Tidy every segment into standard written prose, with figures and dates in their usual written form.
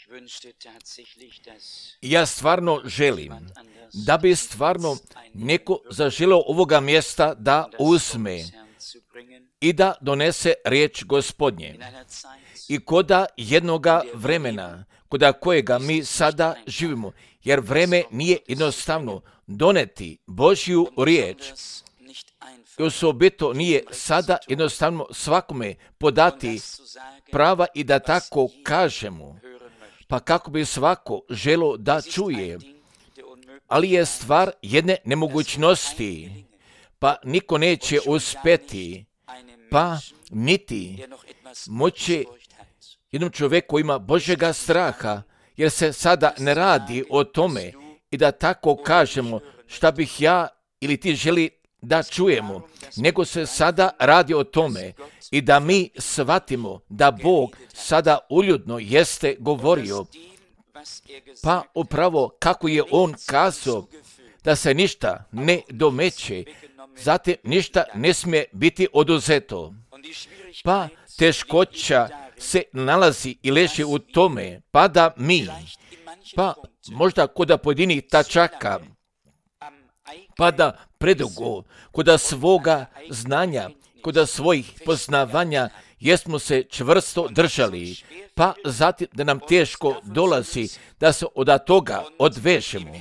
Ja stvarno želim da bi stvarno neko zaželio ovoga mjesta da uzme i da donese riječ Gospodnje. I koda jednoga vremena, koda kojega mi sada živimo, jer vreme nije jednostavno doneti Božju riječ. I osobito nije sada jednostavno svakome podati prava i da tako kažemo, pa kako bi svako želo da čuje. Ali je stvar jedne nemogućnosti, pa niko neće uspjeti, pa niti moći jednom čovjeku koji ima Božjega straha, jer se sada ne radi o tome i da tako kažemo šta bih ja ili ti želi da čujemo, nego se sada radi o tome i da mi shvatimo da Bog sada uljudno jeste govorio, pa upravo kako je On kazao da se ništa ne domeće, zatim ništa ne smije biti oduzeto. Pa teškoća se nalazi i leži u tome, pa da mi, pa možda kod pojedinih tačaka, pa da predugo, kod svoga znanja, kod svojih poznavanja, jesmo se čvrsto držali, pa zatim da nam teško dolazi da se od toga odvežemo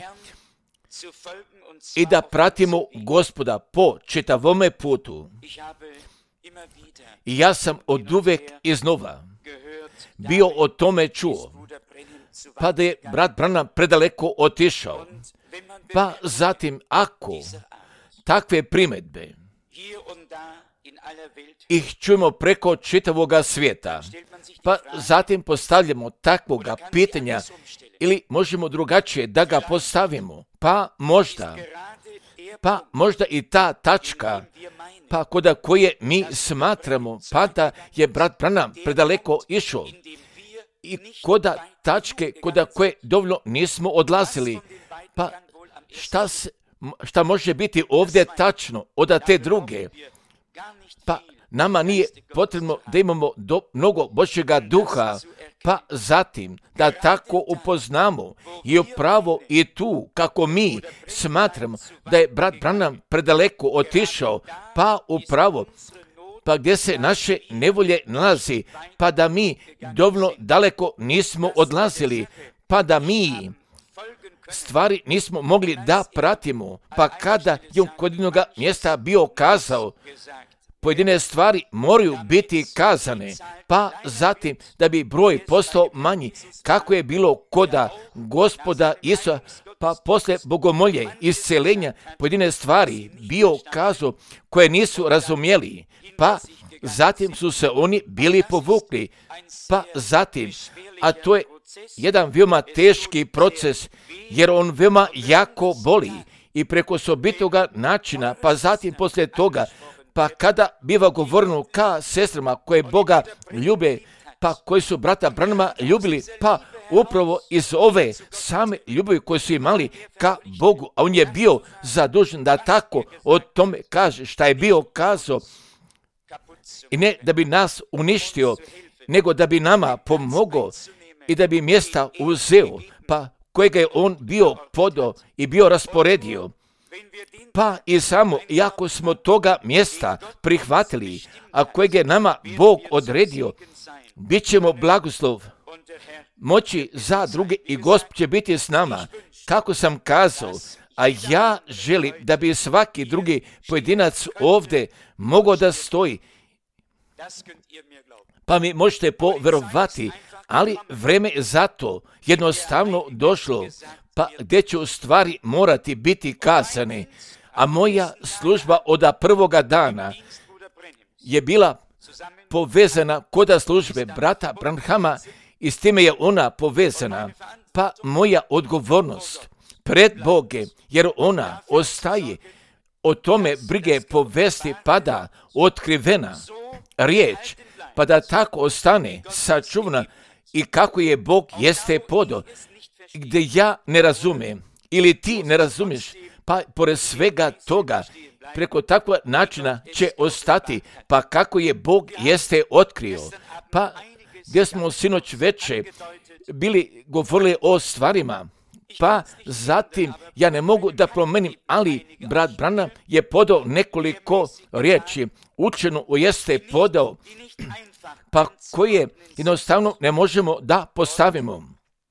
i da pratimo Gospoda po čitavome putu. I ja sam oduvek iznova bio o tome čuo, pa da je brat Branham predaleko otišao. Pa zatim ako takve primjedbe ih čujemo preko čitavoga svijeta, pa zatim postavljamo takvoga pitanja ili možemo drugačije da ga postavimo, pa možda i ta tačka, pa koda koje mi smatramo, pa da je brat Branham predaleko išao i koda tačke koda koje dovoljno nismo odlazili, pa šta može biti ovdje tačno od te druge? Pa nama nije potrebno da imamo mnogo Božjega duha, pa zatim da tako upoznamo i upravo i tu kako mi smatramo da je brat Branham predaleko otišao, pa upravo pa gdje se naše nevolje nalazi, pa da mi dovoljno daleko nismo odlazili, pa da mi stvari nismo mogli da pratimo, pa kada je kod jednog mjesta bio kazao, pojedine stvari moraju biti kazane, pa zatim da bi broj postao manji, kako je bilo koda Gospoda Isusa, pa posle bogomolje, iscelenja, pojedine stvari bio kazao koje nisu razumjeli, pa zatim su se oni bili povukli, pa zatim, a to je jedan veoma teški proces, jer on veoma jako boli i preko osobitoga načina, pa zatim poslije toga, pa kada biva govoreno ka sestrama koje Boga ljube, pa koji su brata Branhama ljubili, pa upravo iz ove same ljubavi koje su imali ka Bogu, a on je bio zadužen da tako o tome kaže šta je bio kazao, i ne da bi nas uništio, nego da bi nama pomogao i da bi mjesta uzeo, pa kojega je on bio podao i bio rasporedio. Pa i samo, iako smo toga mjesta prihvatili, a kojeg je nama Bog odredio, bit ćemo blagoslov, moći za druge i Gospod će biti s nama, kako sam kazao, a ja želim da bi svaki drugi pojedinac ovdje mogao da stoji. Pa mi možete poverovati, ali vreme je zato jednostavno došlo, pa gdje će u stvari morati biti kazane. A moja služba od prvoga dana je bila povezana koda službe brata Branhama i s time je ona povezana. Pa moja odgovornost pred Boge, jer ona ostaje o tome brige povesti pada otkrivena riječ, pa da tako ostane sačuvana i kako je Bog jeste podo, gdje ja ne razumijem ili ti ne razumiješ, pa pored svega toga preko takvog načina će ostati, pa kako je Bog jeste otkrio. Pa gdje smo sinoć veče bili govorili o stvarima, pa zatim ja ne mogu da promenim, ali brat Branham je podao nekoliko riječi. Učenu jeste podao, pa koje jednostavno ne možemo da postavimo.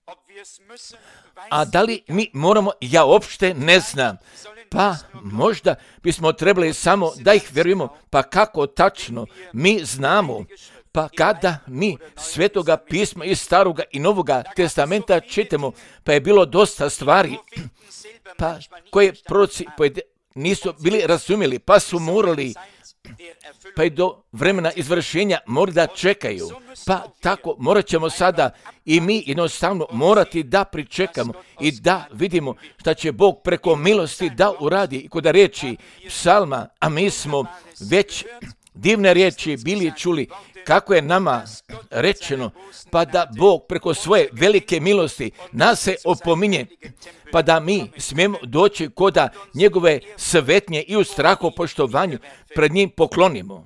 A da li mi moramo, ja uopšte ne znam. Pa možda bismo trebali samo da ih vjerujemo, pa kako tačno mi znamo. Pa kada mi Svetoga pisma iz Staroga i Novoga testamenta čitamo, pa je bilo dosta stvari, pa koje proroci nisu bili razumjeli, pa su morali, pa i do vremena izvršenja morali da čekaju. Pa tako morat ćemo sada i mi jednostavno morati da pričekamo i da vidimo šta će Bog preko milosti da uradi. I kod riječi psalma, a mi smo već divne riječi bili čuli, kako je nama rečeno, pa da Bog preko svoje velike milosti nas se opominje, pa da mi smijemo doći koda njegove svetnje i u strahu poštovanju pred njim poklonimo.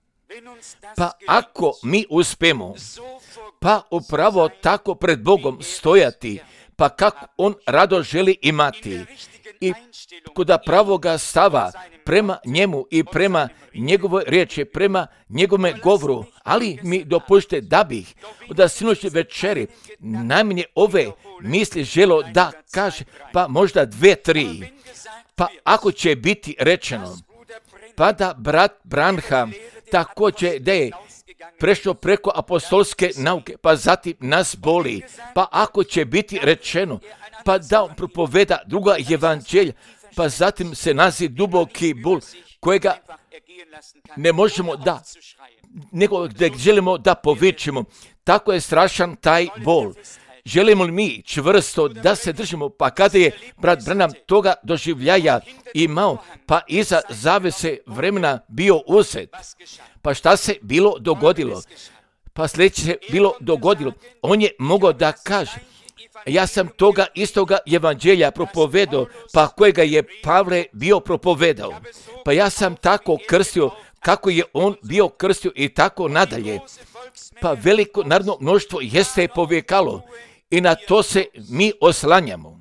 Pa ako mi uspemo, pa upravo tako pred Bogom stojati, pa kako on rado želi imati i koda pravoga stava prema njemu i prema njegovoj riječi, prema njegovome govoru, ali mi dopušte da bih od sinoćne večeri najmanje ove misli želo da kaže, pa možda 2-3, pa ako će biti rečeno, pa da brat Branham također da je prešao preko apostolske nauke, pa zatim nas boli, pa ako će biti rečeno, pa da on propoveda druga evanđelja, pa zatim se nazi duboki bol kojega ne možemo da, nego da želimo da povičimo. Tako je strašan taj bol. Želimo li mi čvrsto da se držimo, pa kada je brat Branham toga doživljaja imao, pa iza zavese vremena bio uzet. Pa šta se bilo dogodilo? Pa sljedeće se bilo dogodilo. On je mogao da kaže, ja sam toga istoga evanđelja propovedao, pa kojega je Pavle bio propovedao. Pa ja sam tako krstio, kako je on bio krstio i tako nadalje. Pa veliko narodno mnoštvo jeste povijekalo i na to se mi oslanjamo.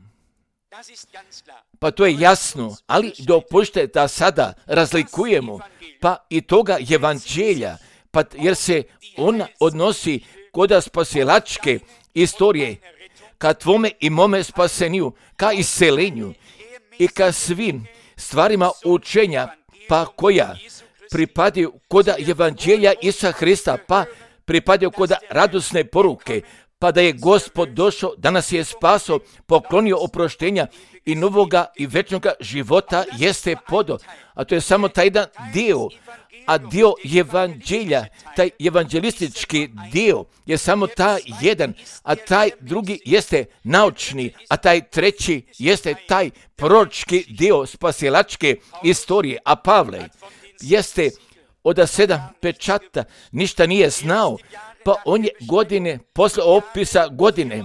Pa to je jasno, ali dopušte da sada razlikujemo pa i toga evanđelja, pa jer se ona odnosi kod spasilačke istorije, ka tvome i mome spasenju, ka iselenju i ka svim stvarima učenja, pa koja pripadaju kod evanđelja Isusa Hrista, pa pripadaju kod radosne poruke, pa da je Gospod došao, da nas je spaso, poklonio oproštenja i novoga i večnoga života jeste podo. A to je samo taj jedan dio, a dio evanđelja, taj evanđelistički dio je samo taj jedan, a taj drugi jeste naučni, a taj treći jeste taj proročki dio spasilačke istorije. A Pavle jeste od 7 pečata ništa nije znao, pa on je godine, posle opisa godine,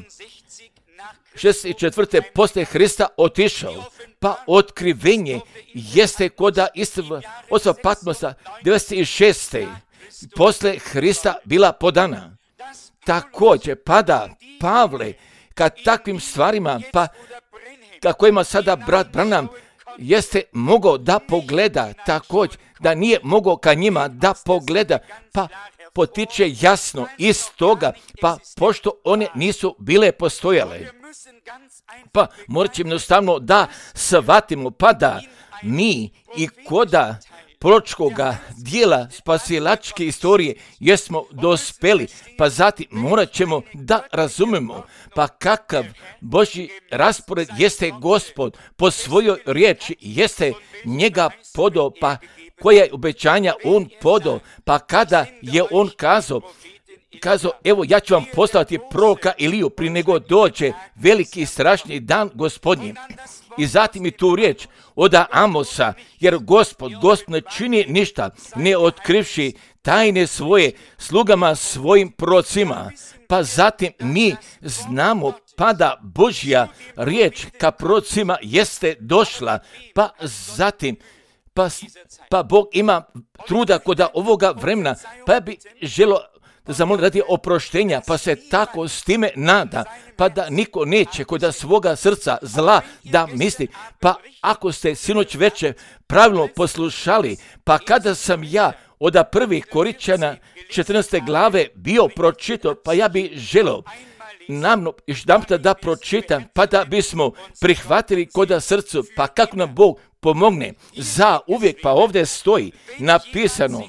64. posle Hrista otišao, pa otkrivenje jeste koda oca Patmosa 96. posle Hrista bila podana. Također pada Pavle ka takvim stvarima, pa ka kojima sada brat Branham jeste mogao da pogleda, također da nije mogao ka njima da pogleda, pa potiče jasno iz toga, pa pošto one nisu bile postojale. Pa morat ćemo jednostavno da shvatimo, pa da mi i koda proročkoga dijela spasilačke istorije jesmo dospeli, pa zatim morat ćemo da razumemo, pa kakav Božji raspored jeste Gospod po svojoj riječi, jeste njega podao, pa koja obećanja on podao, pa kada je on kazao, evo ja ću vam poslati proroka Iliju prije nego dođe veliki i strašni dan Gospodnji. I zatim i tu riječ od Amosa, jer Gospod ne čini ništa, ne otkrivši tajne svoje slugama svojim prorocima. Pa zatim mi znamo pa da Božja riječ ka prorocima jeste došla, pa zatim pa Bog ima truda kod ovoga vremena, pa bi želo da zamoli radi oproštenja, pa se tako s time nada, pa da niko neće kod svoga srca zla da misli. Pa ako ste sinoć večer pravilno poslušali, pa kada sam ja od 1. Korinćana 14. glave bio pročitao, pa ja bi želio namno još jedanput da pročitam, pa da bismo prihvatili kod srcu, pa kako nam Bog pomogne za uvijek. Pa ovdje stoji napisano,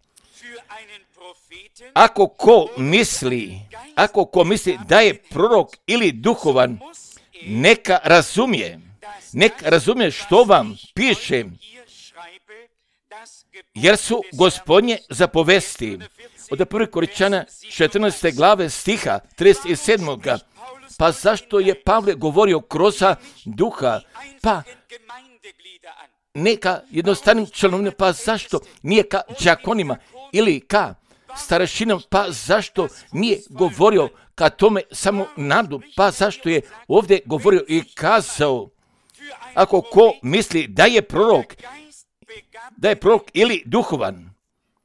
ako ko misli da je prorok ili duhovan, neka razumije što vam piše, jer su Gospodnje zapovesti. Od 1. Korinćana 14. glave stiha 37. Pa zašto je Pavle govorio kroz duha? Pa neka jednostavnim članovima, pa zašto nije ka đakonima ili ka starešinama, pa zašto nije govorio ka tome samo nadu, pa zašto je ovdje govorio i kazao, ako ko misli da je prorok ili duhovan,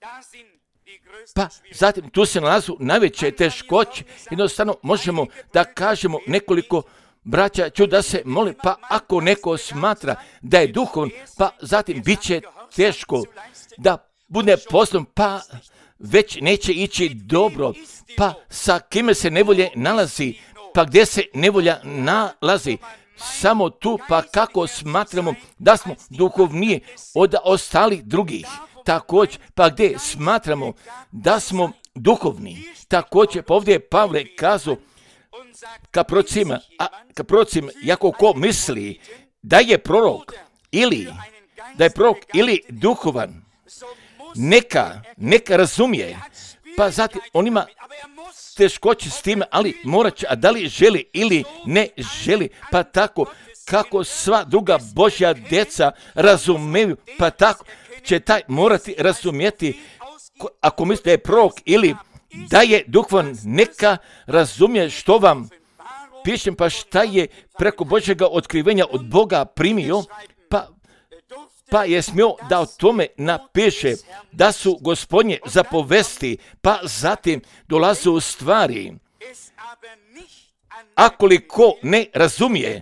pa zatim tu se nalazu najveće teškoće. Jednostavno možemo da kažemo nekoliko braća ću da se moli, pa ako neko smatra da je duhovan, pa zatim bit će teško da bude poslom, pa već neće ići dobro, pa sa kime se nevolje nalazi, pa gdje se nevolja nalazi, samo tu, pa kako smatramo da smo duhovnije od ostalih drugih. Također, pa gdje smatramo da smo duhovni, također, pa ovdje je Pavle kazao ka procima, jako ko misli da je prorok ili duhovan, neka razumije, pa zatim on ima teškoće s time, ali morat će, a da li želi ili ne želi, pa tako kako sva druga Božja djeca razumiju, pa tako će taj morati razumjeti, ako misli da je prorok ili da je duhovan, neka razumije što vam pišem, pa šta je preko Božjega otkrivenja od Boga primio, pa je smio da o tome napiše da su Gospodnje zapovesti, pa zatim dolaze u stvari. Akoliko ne razumije,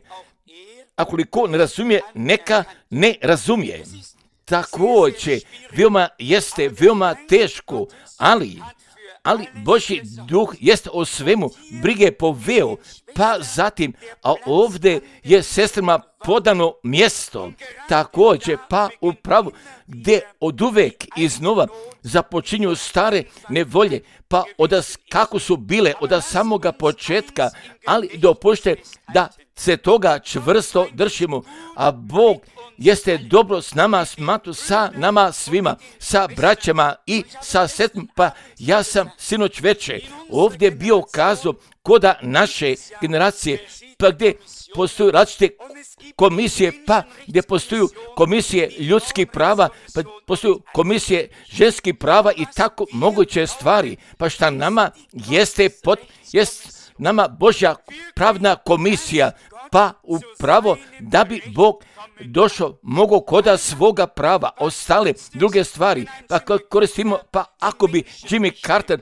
neka ne razumije. Također, veoma teško, ali Božji duh jeste o svemu brige poveo, pa zatim, a ovdje je sestrama podano mjesto, također, pa upravo gdje oduvek iznova započinju stare nevolje, pa kako su bile od samoga početka, ali dopušte da se toga čvrsto držimo, a Bog jeste dobro s nama, sa nama svima, sa braćama i sa sestrama. Pa ja sam sinoć večer ovdje bio kazao koda naše generacije, pa gdje postoju različite komisije, pa gdje postoju komisije ljudskih prava, pa postoju komisije ženskih prava i tako moguće stvari. Pa šta nama jest nama Božja pravna komisija, pa upravo da bi Bog došao, mogo koda svoga prava, ostale druge stvari, pa koristimo, pa ako bi Jimmy Carter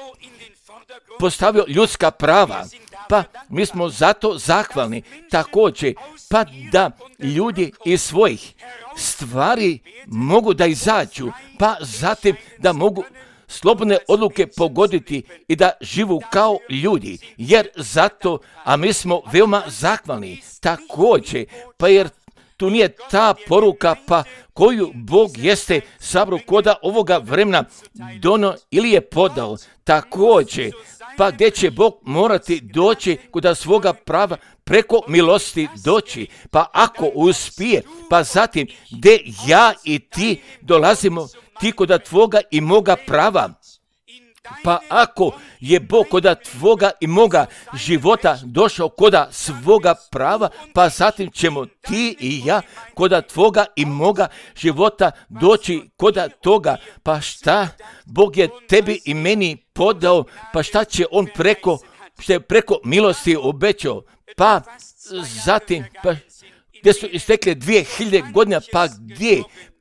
postavio ljudska prava, pa mi smo zato zahvalni također, pa da ljudi iz svojih stvari mogu da izađu, pa zatim da mogu slobodne odluke pogoditi i da živu kao ljudi, jer zato, a mi smo veoma zahvalni također, pa jer tu nije ta poruka pa koju Bog jeste sabrao koda ovoga vremena dono ili je podao također, pa gdje će Bog morati doći kod svoga prava preko milosti doći, pa ako uspije, pa zatim gdje ja i ti dolazimo ti kod tvoga i moga prava, pa ako je Bog kod tvoga i moga života došao kod svoga prava, pa zatim ćemo ti i ja kod tvoga i moga života doći kod toga, pa šta Bog je tebi i meni podao, pa šta će on preko milosti obećao, pa zatim, pa gdje su istekle 2000 godina, pa gdje,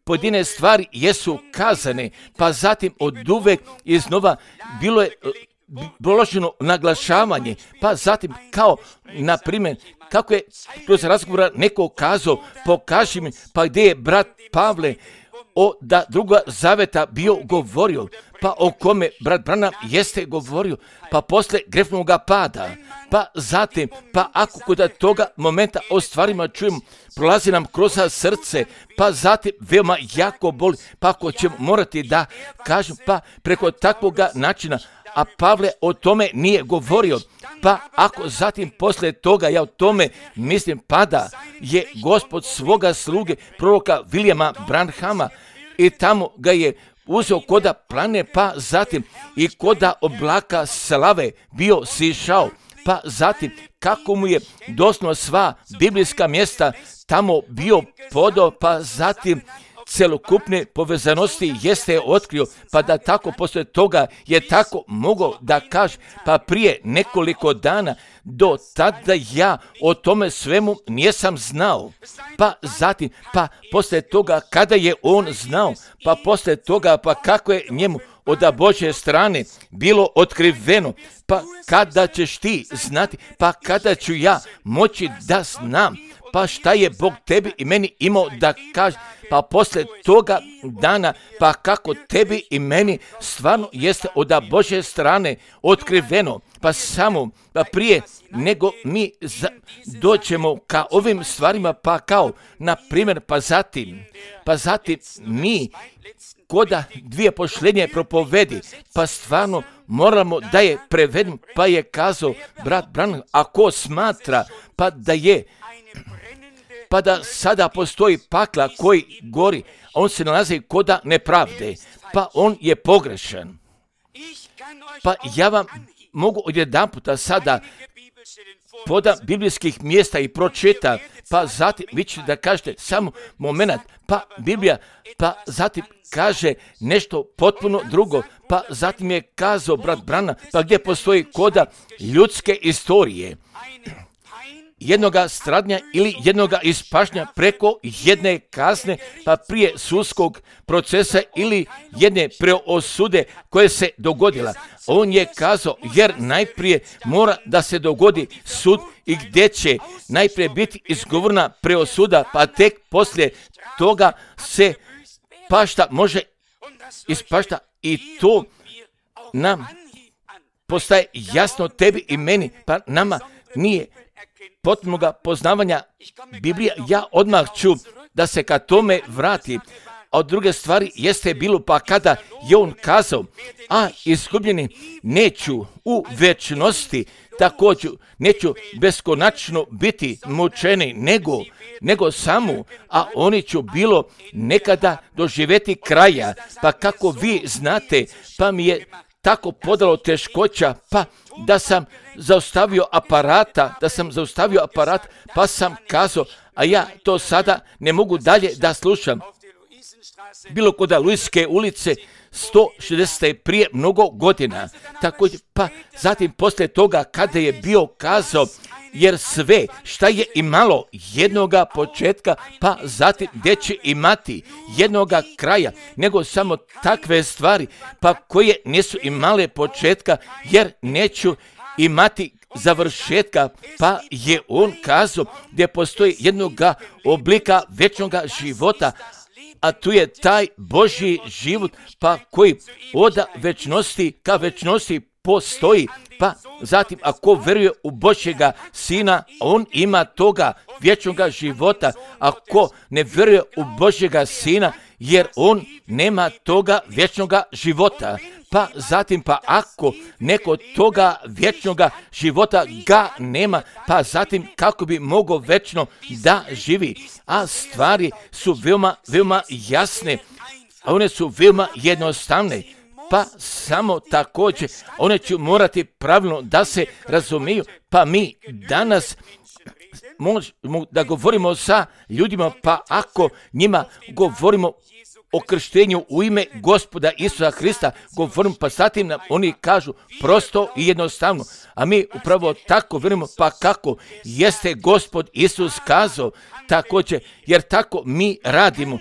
pojedine stvari jesu kazane, pa zatim od uvek iznova bilo je položeno naglašavanje, pa zatim kao, na primjer, kako je kroz razgovora neko kazao, pokaži mi, pa gdje je brat Pavle da druga zaveta bio govorio, pa o kome brat Branham jeste govorio, pa posle grefnoga pada, pa zatim, pa ako kod toga momenta o stvarima čujemo, prolazi nam kroz srce, pa zatim veoma jako boli, pa ako ćemo morati da kažem, pa preko takvog načina, a Pavle o tome nije govorio, pa ako zatim posle toga ja o tome mislim, pa da je Gospod svoga sluge, proroka Vilijama Branhama, i tamo ga je uzeo koda plane, pa zatim i koda oblaka slave bio sišao, pa zatim kako mu je doslovno sva biblijska mjesta tamo bio podao, pa zatim celokupne povezanosti jeste otkrio, pa da tako posle toga je tako mogao da kaže, pa prije nekoliko dana do tada ja o tome svemu nisam znao, pa zatim, pa posle toga kada je on znao, pa posle toga, pa kako je njemu od Božje strane bilo otkriveno, pa kada ćeš ti znati, pa kada ću ja moći da znam, pa šta je Bog tebi i meni imao da kaže, pa posle toga dana, pa kako tebi i meni stvarno jeste od Božje strane otkriveno, pa samo, pa prije nego mi dođemo ka ovim stvarima, pa kao, na primjer, pa zatim mi koda dvije pošljenje propovedi, pa stvarno moramo da je prevedemo, pa je kazao brat Branham, ako smatra, pa da sada postoji pakla koji gori, on se nalazi koda nepravde, pa on je pogrešan. Pa ja vam mogu odjedan puta sada poda biblijskih mjesta i pročita, pa zatim vi ćete da kažete samo moment, pa Biblija, pa zatim kaže nešto potpuno drugo, pa zatim je kazao brat Branham, pa gdje postoji koda ljudske istorije, jednoga stradnja ili jednoga ispašnja preko jedne kazne, pa prije sudskog procesa ili jedne preosude koje se dogodila. On je kazao, jer najprije mora da se dogodi sud i gdje će najprije biti izgovorna preosuda, pa tek poslije toga se pašta može ispašta, i to nam postaje jasno tebi i meni, pa nama nije potpunoga poznavanja Biblije. Ja odmah ću da se ka tome vrati. A od druge stvari jeste bilo, pa kada je on kazao, a izgubljeni neću u večnosti, također neću beskonačno biti mučeni, nego samo, a oni ću bilo nekada doživjeti kraja. Pa kako vi znate, pa mi je tako podalo teškoća, pa da sam zaustavio aparat, pa sam kazao, a ja to sada ne mogu dalje da slušam. Bilo kod Luiske ulice 160. prije mnogo godina. Također, pa zatim poslije toga kada je bio kazao, jer sve šta je imalo jednoga početka, pa zatim gdje će imati jednoga kraja, nego samo takve stvari, pa koje nisu imale početka, jer neću imati završetka, pa je on kazao gdje postoji jednoga oblika večnoga života, a tu je taj Božji život, pa koji od večnosti ka večnosti postoji, pa zatim ako veruje u Božjega Sina, on ima toga vječnoga života, ako ne veruje u Božjega Sina, jer on nema toga vječnoga života. Pa zatim, pa ako neko toga vječnoga života ga nema, pa zatim kako bi mogao večno da živi. A stvari su veoma jasne, a one su veoma jednostavne. Pa samo također one će morati pravilno da se razumiju, pa mi danas možemo da govorimo sa ljudima, pa ako njima govorimo o krštenju u ime Gospoda Isusa Hrista, govorimo, pa zatim nam oni kažu prosto i jednostavno, a mi upravo tako verujemo, pa kako jeste Gospod Isus kazao također, jer tako mi radimo.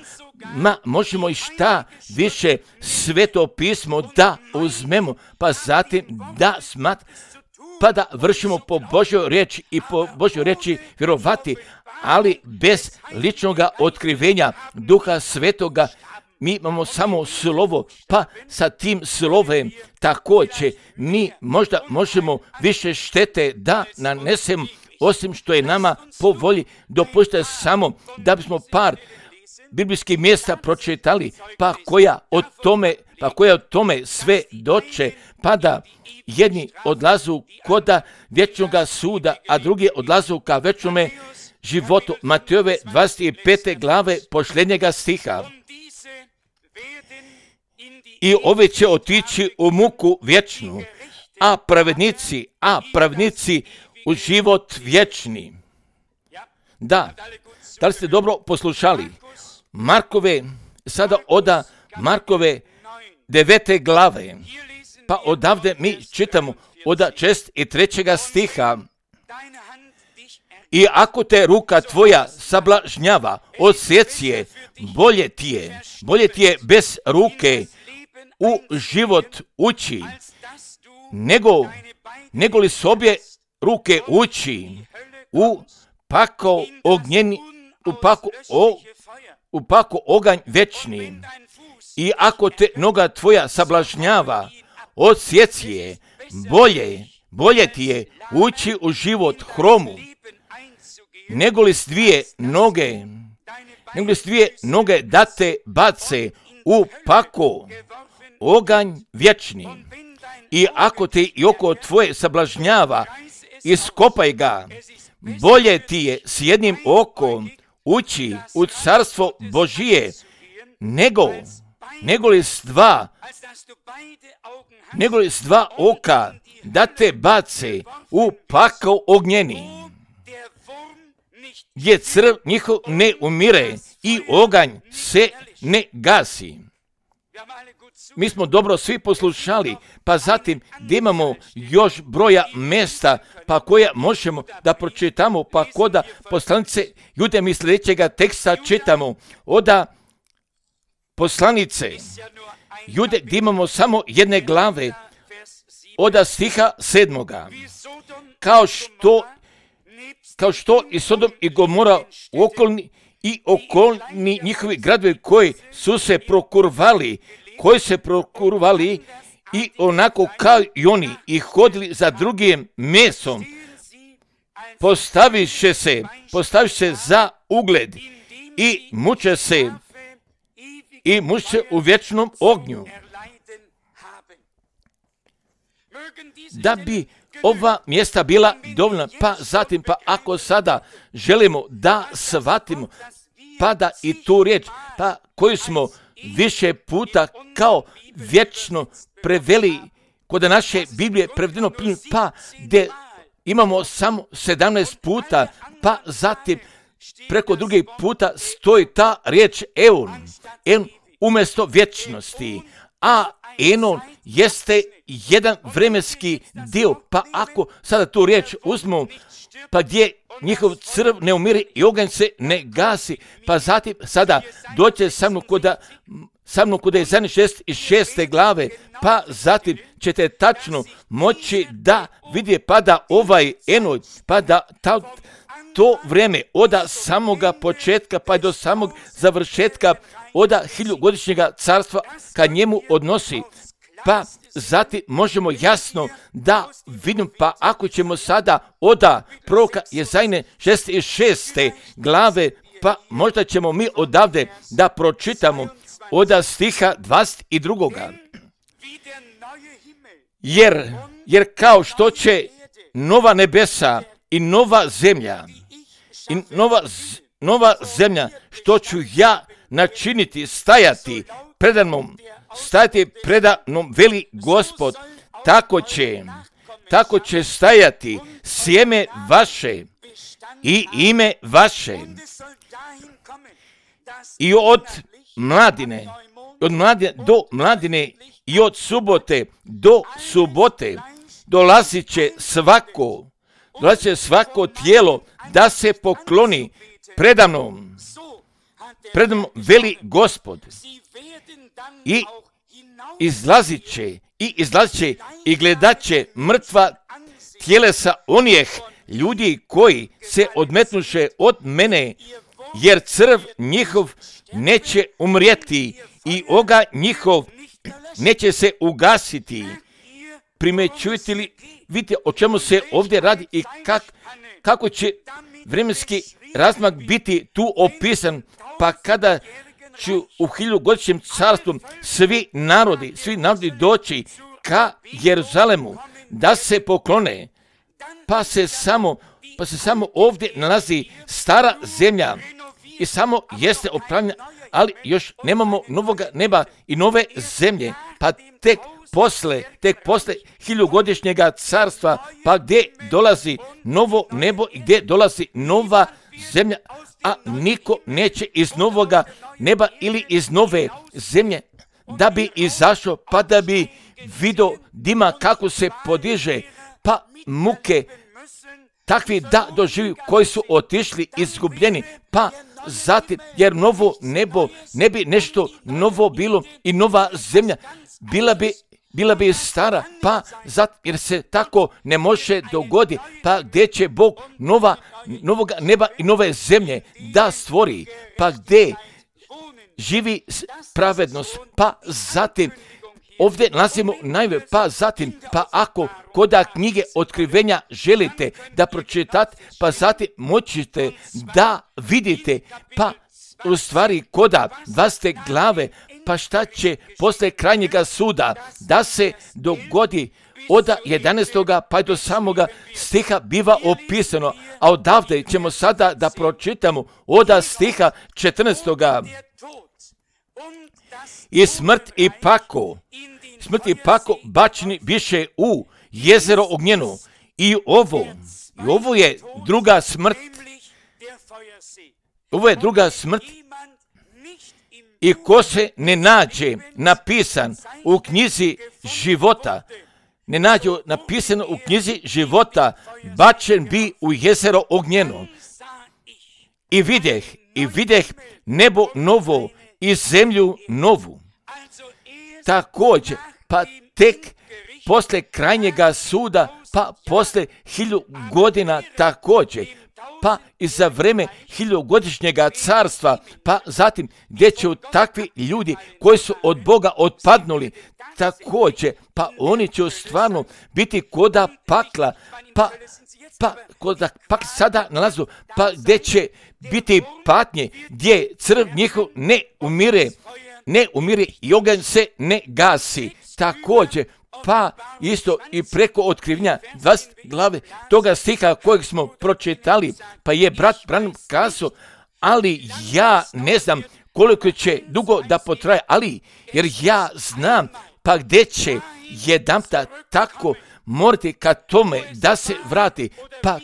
možemo i šta više Sveto pismo da uzmemo, pa zatim da pa da vršimo po Božjoj riječi i po Božjoj riječi vjerovati, ali bez ličnog otkrivenja Duha Svetoga. Mi imamo samo slovo, pa sa tim slovem također mi možda možemo više štete da nanesemo, osim što je nama po volji. Dopustite samo da bismo par biblijskih mjesta pročitali, pa koja o tome sve doće, pa da jedni odlazu koda vječnog suda, a drugi odlazu ka večnome životu. Matejove 25. glave posljednjega stiha. I ove će otići u muku vječnu, a pravednici u život vječni. Da li ste dobro poslušali? Markove 9. glave, pa odavde mi čitamo od 6. i 3. stiha. I ako te ruka tvoja sablažnjava, odsjeci je, bolje ti je bez ruke u život ući, nego li s obje ruke ući u pakao ognjeni, u pakao oganj večni. I ako te noga tvoja sablažnjava, odsjeci je, bolje ti je ući u život hromu, nego li s dvije noge da te bace u pakao oganj vječni. I ako te i oko tvoje sablažnjava, iskopaj ga, bolje ti je s jednim okom ući u carstvo Božije, nego li s dva oka da te bace u pakao ognjeni, gdje crv njihov ne umire i oganj se ne gasi. Mi smo dobro svi poslušali, pa zatim gdje imamo još broja mjesta, pa koja možemo da pročitamo, pa koda poslanice Jude mi sljedećega teksta čitamo, oda poslanice Jude gdje imamo samo jedne glave, oda stiha 7. Kao što i Sodom i Gomora okolni njihovi gradovi koji se prokurvali i onako kao i oni i hodili za drugim mesom, postaviše se za ugled i muče se u vječnom ognju. Da bi ova mjesta bila dovoljna, pa zatim, pa ako sada želimo da shvatimo, pa da i tu riječ, pa koju smo više puta kao vječno preveli kod naše Biblije prevedeno, pa gdje imamo samo 17 puta, pa zatim preko drugih puta stoji ta riječ eon umjesto vječnosti, a eon jeste jedan vremenski dio, pa ako sada tu riječ uzmemo, pa gdje njihov crv ne umire i oganj se ne gasi, pa zatim sada doće sa mnom kod Ezajne 6. glave, pa zatim ćete tačno moći da vidje, pa da ovaj enoj, pa da to vrijeme od samoga početka pa do samog završetka od 1000-godišnjega carstva ka njemu odnosi, pa zatim možemo jasno da vidimo, pa ako ćemo sada od proroka Ezajne 6. glave, pa možda ćemo mi odavde da pročitamo od stiha 22. Jer kao što će nova nebesa i nova zemlja, što ću ja načiniti stajati predanom veli Gospod, tako će stajati sjeme vaše i ime vaše. I od mladine do mladine i od subote do subote dolazit će svako tijelo da se pokloni predamnom. predom veli Gospod i izlazit će i gledat će mrtva tjelesa onih ljudi koji se odmetnuše od mene, jer crv njihov neće umrijeti i oga njihov neće se ugasiti. Primećujete li, vidite o čemu se ovdje radi i kako će vremenski razmak biti tu opisan, pa kada će u 1000-godišnjem carstvu svi narodi doći ka Jeruzalemu da se poklone, pa se samo ovdje nalazi stara zemlja i samo jeste opravljena, ali još nemamo novoga neba i nove zemlje, pa tek posle 1000-godišnjega carstva, pa gdje dolazi novo nebo i gdje dolazi nova zemlja, a niko neće iz novoga neba ili iz nove zemlje da bi izašao, pa da bi vidio dima kako se podiže, pa muke takvi da doživi koji su otišli izgubljeni, pa zatim, jer novo nebo ne bi nešto novo bilo i nova zemlja bila bi stara, pa zatim, jer se tako ne može dogoditi, pa gdje će Bog novog neba i nove zemlje da stvori, pa gdje živi pravednost, pa zatim ovdje nalazimo najve, pa zatim, pa ako koda knjige otkrivenja želite da pročitate, pa zatim moćete da vidite, pa u stvari koda 20 glave, pa šta će posle krajnjega suda da se dogodi od 11. pa do samoga stiha biva opisano, a odavde ćemo sada da pročitamo od stiha 14. I smrt i pako bačeni biše u jezero ognjeno. I ovo je druga smrt. Ovo je druga smrt. I ko se ne nađe napisan u knjizi života, bačen bi u jezero ognjeno. I videh nebo novo i zemlju novu. Također, pa tek posle krajnjega suda, pa posle 1000 godina također, pa i za vreme 1000-godišnjega carstva, pa zatim gdje će takvi ljudi koji su od Boga otpadnuli, također, pa oni će stvarno biti koda pakla, pa koda pak sada nalazu, pa gdje će biti patnje, gdje crv njihov ne umire i oganj se ne gasi. Također, pa isto i preko otkrivenja 20 glave toga stiha kojeg smo pročitali, pa je brat Branham kazao, ali ja ne znam koliko će dugo da potraje, ali jer ja znam, pa gdje će jedanputa tako morati ka tome da se vrati, pa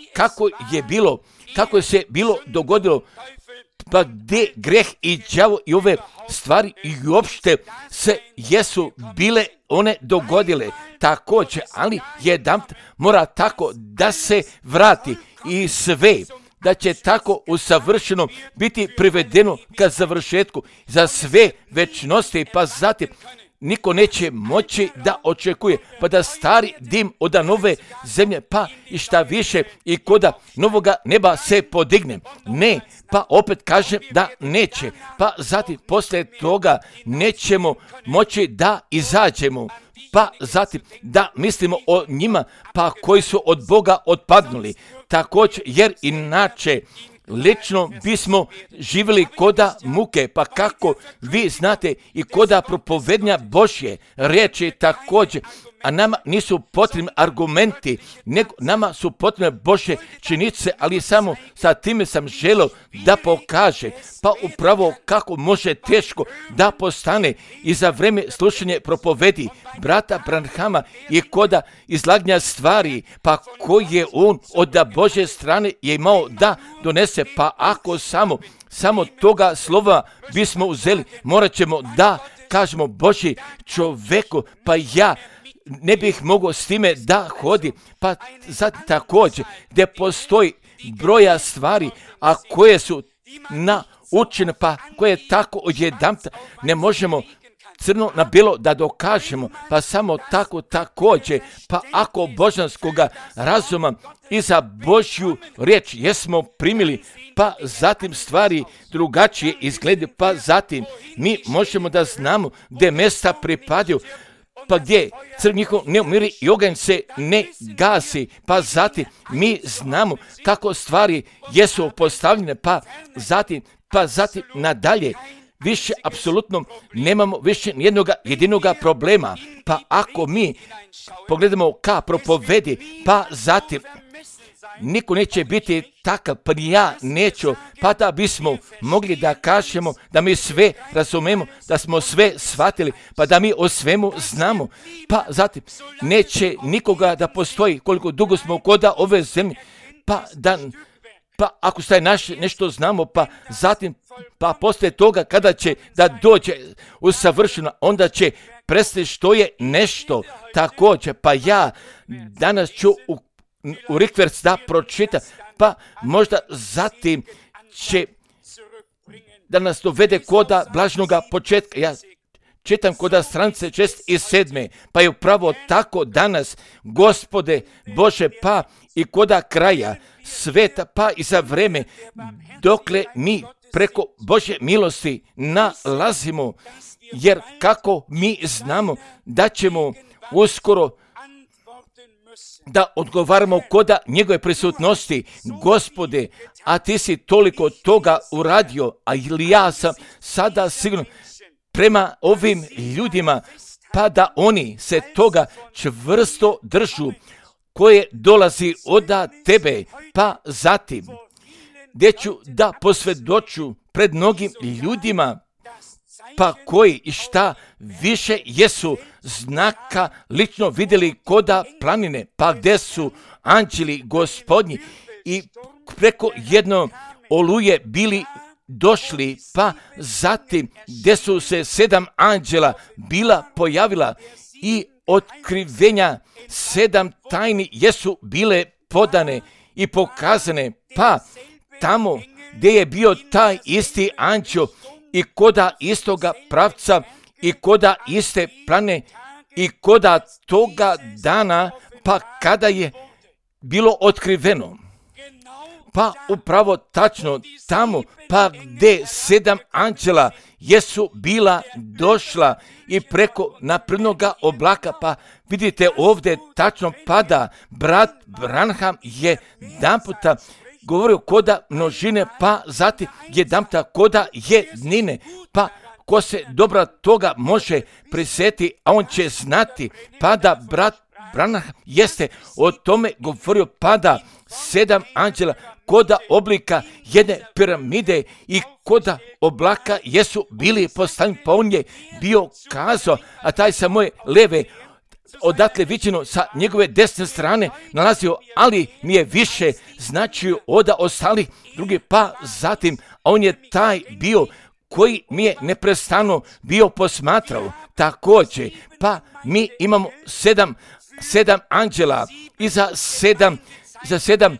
kako se bilo dogodilo, pa gdje greh i đavo i ove stvari i uopšte se jesu bile one dogodile također, ali jedanput mora tako da se vrati i sve da će tako usavršeno biti privedeno ka završetku za sve večnosti, pa zatim niko neće moći da očekuje, pa da stari dim od nove zemlje, pa i šta više i koda novoga neba se podigne. Ne, pa opet kažem da neće, pa zatim poslije toga nećemo moći da izađemo, pa zatim da mislimo o njima, pa koji su od Boga otpadnuli. Također, jer inače lično bismo živjeli koda muke, pa kako vi znate i koda propovednja Božje riječi također, a nama nisu potrebni argumenti, nego nama su potrebne Božje činjenice, ali samo sa time sam želio da pokaže, pa upravo kako može teško da postane i za vrijeme slušanja propovedi brata Branhama i koda izlaganja stvari, pa koji je on od Božje strane je imao da donese, pa ako samo toga slova bismo uzeli, morat ćemo da kažemo Božji čoveku, pa ja ne bih mogao s time da hodi, pa zatim također gdje postoji broja stvari, a koje su na učine, pa koje je tako odjedanput ne možemo crno na bijelo da dokažemo, pa samo tako također, pa ako božanskoga razuma i za Božju riječ jesmo primili, pa zatim stvari drugačije izglede, pa zatim mi možemo da znamo gdje mjesta pripadaju, pa gdje crv njihov ne umiri i oganj se ne gasi, pa zatim mi znamo kako stvari jesu postavljene, pa zatim nadalje. Više apsolutno nemamo više nijednoga jedinoga problema. Pa ako mi pogledamo ka propovedi, pa zatim niko neće biti takav, pa ni ja neću, pa da bismo mogli da kažemo da mi sve razumemo, da smo sve shvatili, pa da mi o svemu znamo. Pa zatim neće nikoga da postoji koliko dugo smo koda ove zemlje, pa ako staje nešto znamo, pa zatim, pa poslije toga kada će da dođe usavršeno, onda će prestati što je nešto također. Pa ja danas ću u rikverc da pročitam, pa možda zatim će da nas dovede koda blažnoga početka. Ja čitam koda stranice 6 i 7, pa je upravo tako danas, Gospode Bože, pa i koda kraja sveta, pa i za vreme dokle mi preko Božje milosti nalazimo, jer kako mi znamo da ćemo uskoro da odgovaramo koda njegove prisutnosti. Gospode, a ti si toliko toga uradio, a ili ja sam sada sigurno prema ovim ljudima, pa da oni se toga čvrsto držu koje dolazi od tebe, pa zatim gdje ću da posvjedoču pred mnogim ljudima, pa koji i šta više jesu znaka lično vidjeli koda planine, pa gdje su anđeli Gospodnji i preko jedno oluje bili došli, pa zatim gdje su se 7 anđela bila pojavila i otkrivenja 7 tajni jesu bile podane i pokazane, pa tamo gdje je bio taj isti anđeo i koda istoga pravca i koda iste plane i koda toga dana, pa kada je bilo otkriveno, pa upravo tačno tamo, pa gdje 7 anđela jesu bila došla i preko naprednoga oblaka, pa vidite ovdje tačno pada brat Branham je jedanputa govorio koda množine, pa zatim jedanputa koda jednine, pa ko se dobra toga može prisjeti, a on će znati, pa da brat Branham jeste o tome govorio, pa da 7 anđela koda oblika jedne piramide i koda oblaka jesu bili postavljeni, pa on je bio kazao, a taj sa moje leve odatle viđeno sa njegove desne strane nalazio, ali mi je više značio od ostalih drugi, pa zatim, a on je taj bio koji mi je neprestano bio posmatrao također, pa mi imamo 7 anđela i za 7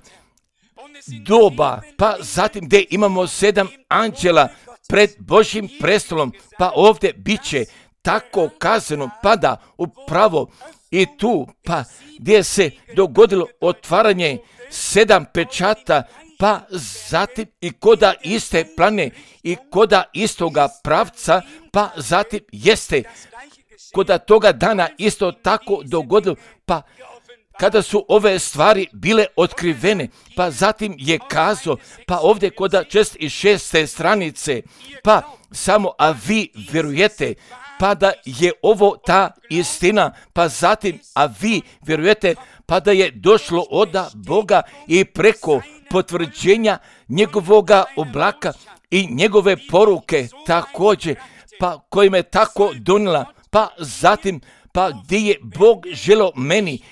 doba, pa zatim gdje imamo 7 anđela pred Božjim prestolom, pa ovdje bit će tako kazano, pa da upravo i tu, pa gdje se dogodilo otvaranje 7 pečata, pa zatim i koda iste plane i koda istoga pravca, pa zatim jeste koda toga dana isto tako dogodilo, pa kada su ove stvari bile otkrivene, pa zatim je kazao, pa ovdje koda 6. stranice, pa samo a vi vjerujete, pa da je ovo ta istina, pa zatim a vi vjerujete, pa da je došlo od Boga i preko potvrđenja njegovoga oblaka i njegove poruke također, pa kojim je tako donijela, pa zatim, pa gdje je Bog želio meni,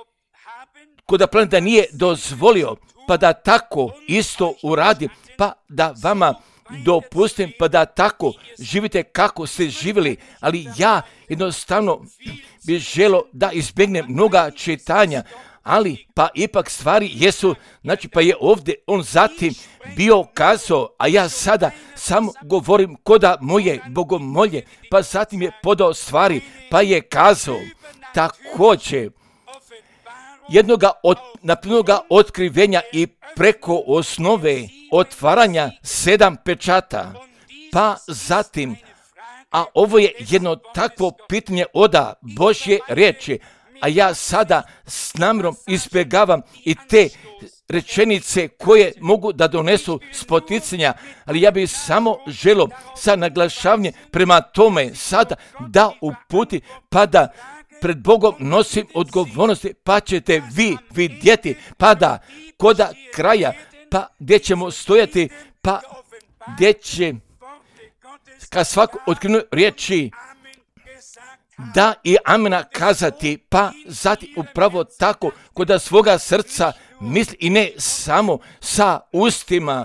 koda plan da nije dozvolio, pa da tako isto uradi, pa da vama dopustim, pa da tako živite kako ste živjeli, ali ja jednostavno bih želio da izbjegnem mnoga čitanja, ali pa ipak stvari jesu, znači pa je ovdje on zatim bio kazao, a ja sada samo govorim koda moje bogomolje, pa zatim je podao stvari, pa je kazao također jednoga otkrivenja i preko osnove otvaranja 7 pečata, pa zatim, a ovo je jedno takvo pitanje oda Božje riječi, a ja sada s namjerom izbjegavam i te rečenice koje mogu da donesu spoticanja, ali ja bih samo želio sa naglašavanjem prema tome sada da uputi, pa da pred Bogom nosim odgovornosti, pa ćete vi vidjeti, pa da koda kraja, pa gdje ćemo stojati, pa gdje će kad svako otkrivnoj riječi da i amena kazati, pa zatim upravo tako koda svoga srca misli i ne samo sa ustima,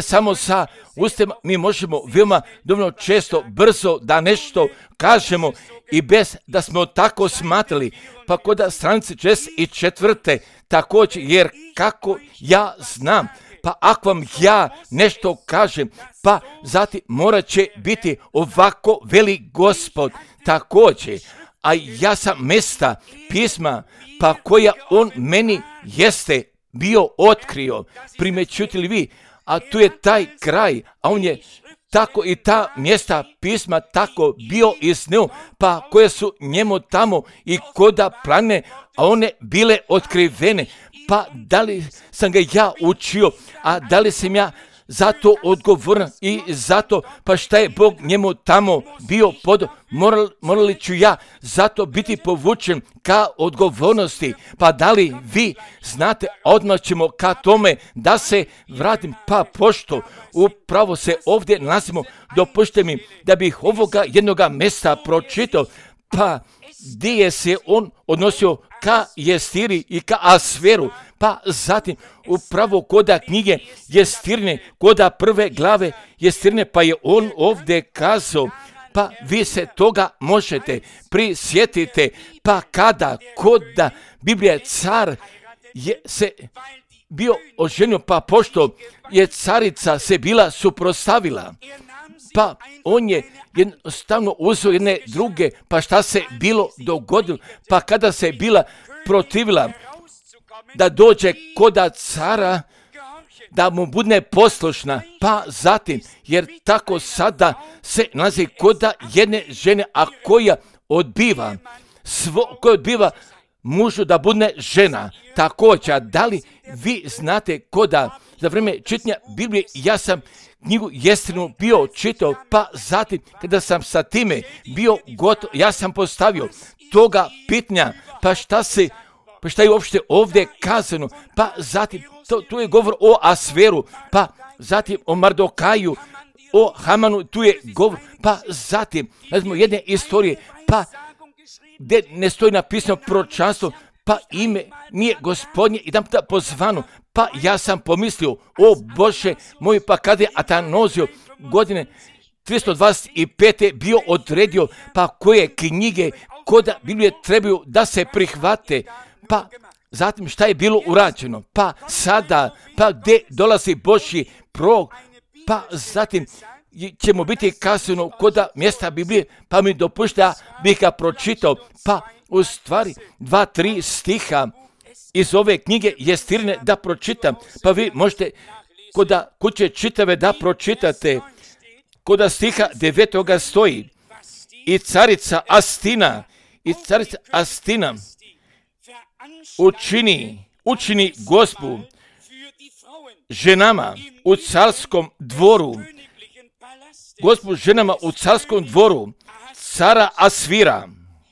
mi možemo veoma dovoljno često, brzo da nešto kažemo i bez da smo tako smatrali, pa koda stranice 64. također, jer kako ja znam, pa ako vam ja nešto kažem, pa zatim morat će biti ovako veli Gospod također, a ja sam mesta pisma, pa koja on meni jeste bio otkrio. Primećujete li vi? A tu je taj kraj, a on je tako i ta mjesta pisma tako bio iznio, pa koje su njemu tamo i koda planine, a one bile otkrivene. Pa da li sam ga ja učio, a da li sam ja zato odgovoran i zato, pa šta je Bog njemu tamo bio podao, morali ću ja zato biti povučen ka odgovornosti, pa da li vi znate, odmah ćemo ka tome da se vratim, pa pošto upravo se ovdje nalazimo, dopušte mi da bih ovoga jednoga mesta pročitao, pa gdje se on odnosio ka Jestiri i ka Asveru, pa zatim upravo koda knjige Jestirne, koda prve glave Jestirne, pa je on ovdje kazao, pa vi se toga možete prisjetiti, pa kada koda Biblija car je se bio oženio, pa pošto je carica se bila suprotstavila, pa on je jednostavno uzeo jedne druge, pa šta se bilo dogodilo, pa kada se bila protivila da dođe koda cara, da mu bude poslušna, pa zatim, jer tako sada se nalazi koda jedne žene, a koja odbiva mužu da bude žena. Također, da li vi znate koda za vrijeme čitanja Biblije, ja sam knjigu Jestrinu bio čitao, pa zatim kada sam sa time bio gotov, ja sam postavio toga pitanja, pa šta je uopšte ovdje kazano, pa zatim tu je govor o Asveru, pa zatim o Mardokaju, o Hamanu, tu je govor, pa zatim jedne istorije, pa gdje ne stoji napisano proročanstvo, pa ime nije Gospodnje i da pozvano, pa ja sam pomislio, o Bože moj, pa kada je Atanozio godine 325. bio odredio, pa koje knjige koda Biblije trebaju da se prihvate, pa zatim šta je bilo urađeno, pa sada, pa gdje dolazi Božji prorok, pa zatim ćemo biti kasno koda mjesta Biblije, pa mi dopušta bih ga pročitao, pa u stvari 2-3 stiha iz ove knjige Jestirne da pročitam, pa vi možete koda kuće čitave da pročitate, koda stiha 9. stoji, i carica Astina učini Gospu ženama u carskom dvoru, cara Asvira,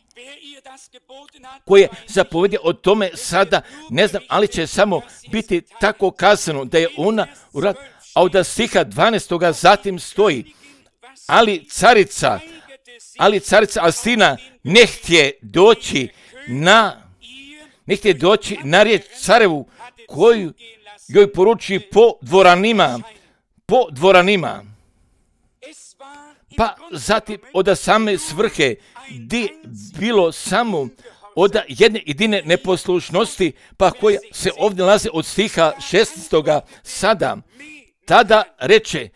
koje zapovjedje o tome sada ne znam, ali će samo biti tako kazano da je ona u rat, a od stiha 12. zatim stoji, ali carica Astina ne htje doći na riječ carevu koju joj poruči po dvoranima. Pa zatim od same svrhe gdje bilo samo od jedne jedine neposlušnosti, pa koja se ovdje nalazi od stiha 16. sada. Tada reče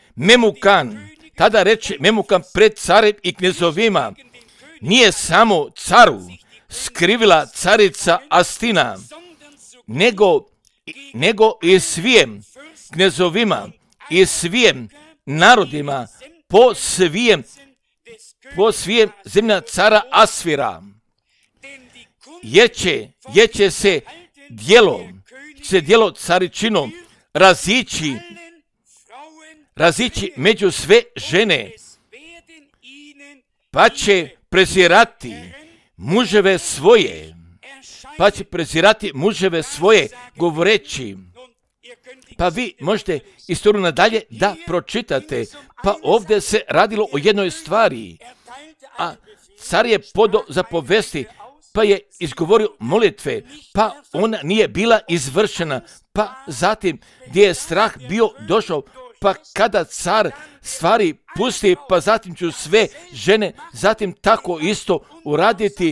Memukan pred carem i knezovima, nije samo caru skrivila carica Astina, nego i svijem knezovima i svijem narodima po svijem zemlja cara Asvira. Jer će se djelo caričinom razići među sve žene, pa će prezirati muževe svoje, govoreći. Pa vi možete istoriju nadalje da pročitate. Pa ovdje se radilo o jednoj stvari, a car je podao zapovesti, pa je izgovorio molitve, pa ona nije bila izvršena, pa zatim gdje je strah bio došao, pa kada car stvari pusti, pa zatim ću sve žene zatim tako isto uraditi,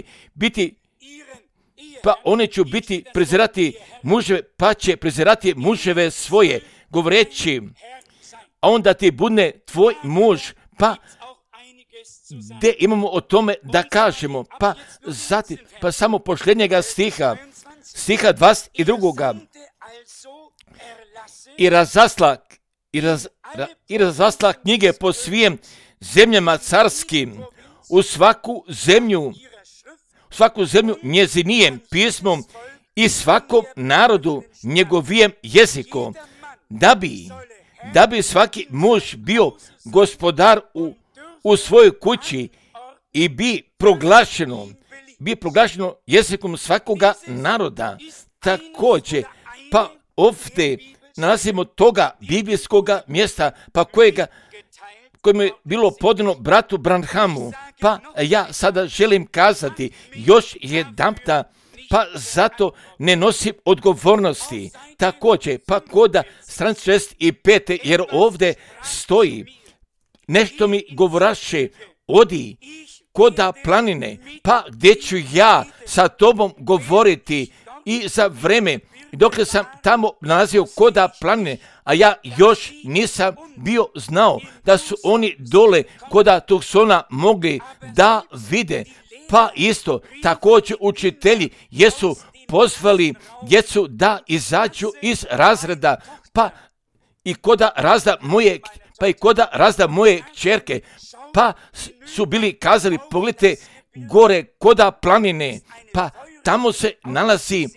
pa one ću prezirati muževe, pa će prezirati muževe svoje, govoreći, a onda ti budne tvoj muž, pa gdje imamo o tome da kažemo, pa zatim, pa samo posljednjega stiha 22. I razasla knjige po svim zemljama carskim, u svaku zemlju njezinijem pismom i svakom narodu njegovijem jezikom, da bi svaki muž bio gospodar u svojoj kući i bi proglašeno jezikom svakoga naroda. Također, pa ovdje nalazimo toga biblijskoga mjesta, pa kojemu je bilo podano bratu Branhamu, pa ja sada želim kazati još jedanputa, pa zato ne nosim odgovornosti. Također, pa koda stranice 65. jer ovdje stoji, nešto mi govoraše, odi koda planine, pa gdje ću ja sa tobom govoriti i za vreme dok sam tamo nalazio koda planine, a ja još nisam bio znao da su oni dole koda Tucsona mogli da vide. Pa isto također učitelji jesu pozvali djecu da izađu iz razreda, pa i koda razda moje kćerke, pa su bili kazali, pogledajte gore koda planine, pa tamo se nalazi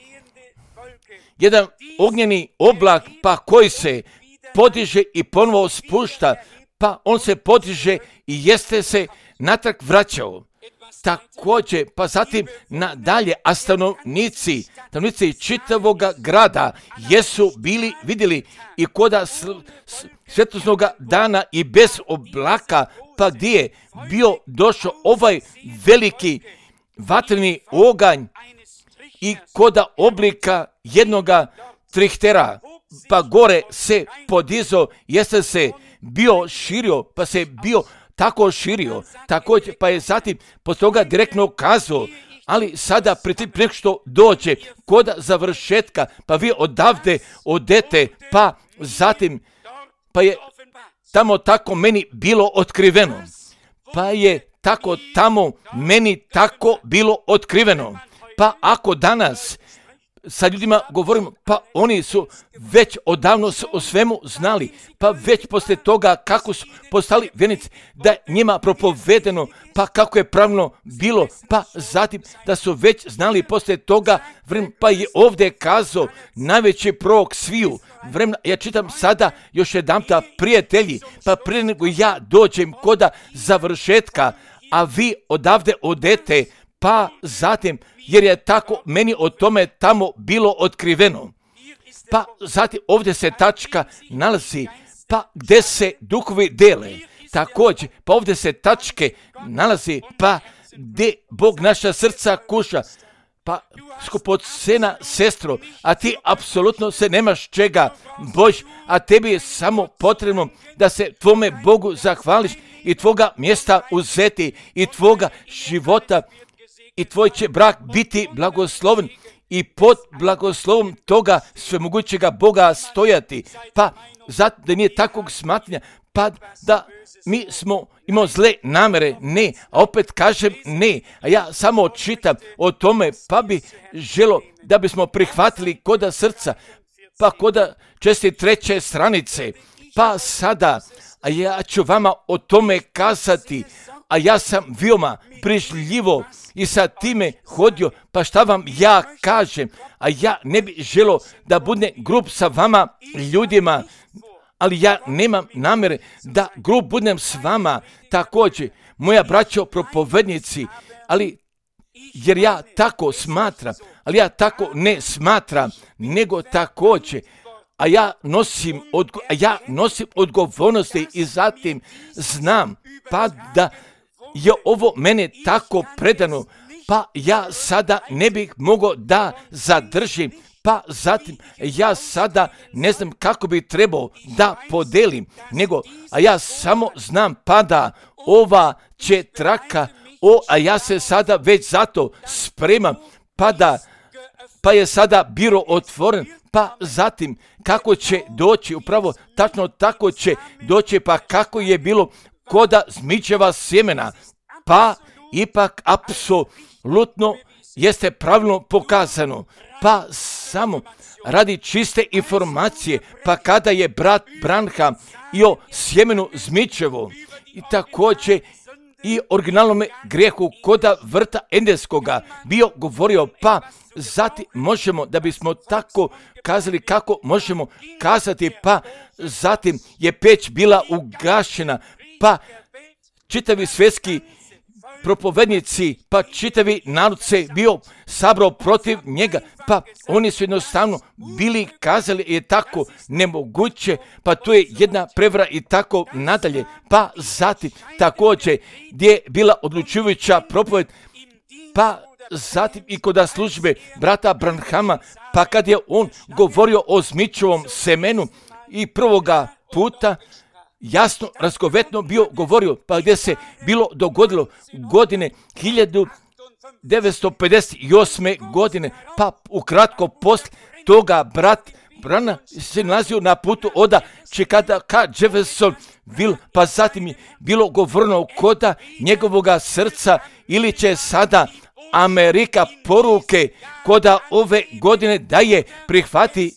jedan ognjeni oblak, pa koji se podiže i ponovo spušta, pa on se podiže i jeste se natrag vraćao. Također, pa zatim nadalje, a stanovnici čitavog grada jesu bili vidjeli i koda svjetlosnoga dana i bez oblaka, pa gdje je bio došao ovaj veliki vatreni oganj i koda oblika jednoga trihtera, pa gore se podizao, jeste se bio širio, pa se bio tako širio, također, pa je zatim poslije toga direktno kazao, ali sada prije što dođe koda završetka, pa vi odavde odete, pa zatim, pa je tamo tako meni bilo otkriveno, pa je tako tamo meni tako bilo otkriveno. Pa ako danas sa ljudima govorimo, pa oni su već odavno o svemu znali, pa već poslije toga kako su postali vjernici, da je njima propovedeno, pa kako je pravilno bilo, pa zatim da su već znali poslije toga vremena, pa je ovdje kazao najveći prorok sviju vremena. Ja čitam sada još jedanputa, prijatelji, pa prije nego ja dođem koda završetka, a vi odavde odete, pa zatim, jer je tako meni o tome tamo bilo otkriveno. Pa zatim ovdje se tačka nalazi, pa gdje se duhovi dele. Također, pa ovdje se tačke nalazi, pa gdje Bog naša srca kuša. Pa skupocena sestro, a ti apsolutno se nemaš čega bojiš, a tebi je samo potrebno da se tvome Bogu zahvališ i tvoga mjesta uzeti i tvoga života i tvoj će brak biti blagosloven i pod blagoslovom toga svemogućega Boga stojati. Pa zato da nije takvog smatranja, pa da mi smo imao zle namere, ne, a opet kažem ne, a ja samo čitam o tome, pa bi želo da bismo prihvatili koda srca, pa koda 43. stranice, pa sada, a ja ću vama o tome kazati, a ja sam veoma brižljivo i sa time hodio, pa šta vam ja kažem, a ja ne bi želo da bude grub sa vama ljudima, ali ja nemam namere da grub budem s vama također, moja braćo propovednici, ali jer ja tako smatram, ali ja tako ne smatram, nego također, a ja nosim odgovornosti i zatim znam pa da je ovo mene tako predano, pa ja sada ne bih mogao da zadržim, pa zatim ja sada ne znam kako bi trebao da podelim, a ja samo znam pa da ova će traka, a ja se sada već zato spremam, pa je sada biro otvoren, pa zatim kako će doći, upravo tačno tako će doći, pa kako je bilo koda zmičeva sjemena, pa ipak apsolutno jeste pravilno pokazano, pa samo radi čiste informacije, pa kada je brat Branham i o sjemenu zmičevo i također i originalnome grijehu koda vrta Edenskoga bio govorio, pa zatim možemo, da bismo tako kazali kako možemo kazati, pa zatim je peć bila ugašena, pa čitavi svjetski propovednici, pa čitavi narod se bio sabrao protiv njega, pa oni su jednostavno bili kazali je tako nemoguće, pa to je jedna prevara i tako nadalje, pa zatim također gdje je bila odlučujuća propoved, pa zatim i kod službe brata Branhama, pa kad je on govorio o zmičevom semenu i prvoga puta, jasno, razgovetno bio govorio, pa gdje se bilo dogodilo godine 1958. godine, pa ukratko poslije toga brat Branham se nalazio na putu od Chicaga ka Jeffersonville, pa zatim je bilo govoreno koda njegovoga srca ili će sada Amerika poruke koda ove godine da je prihvati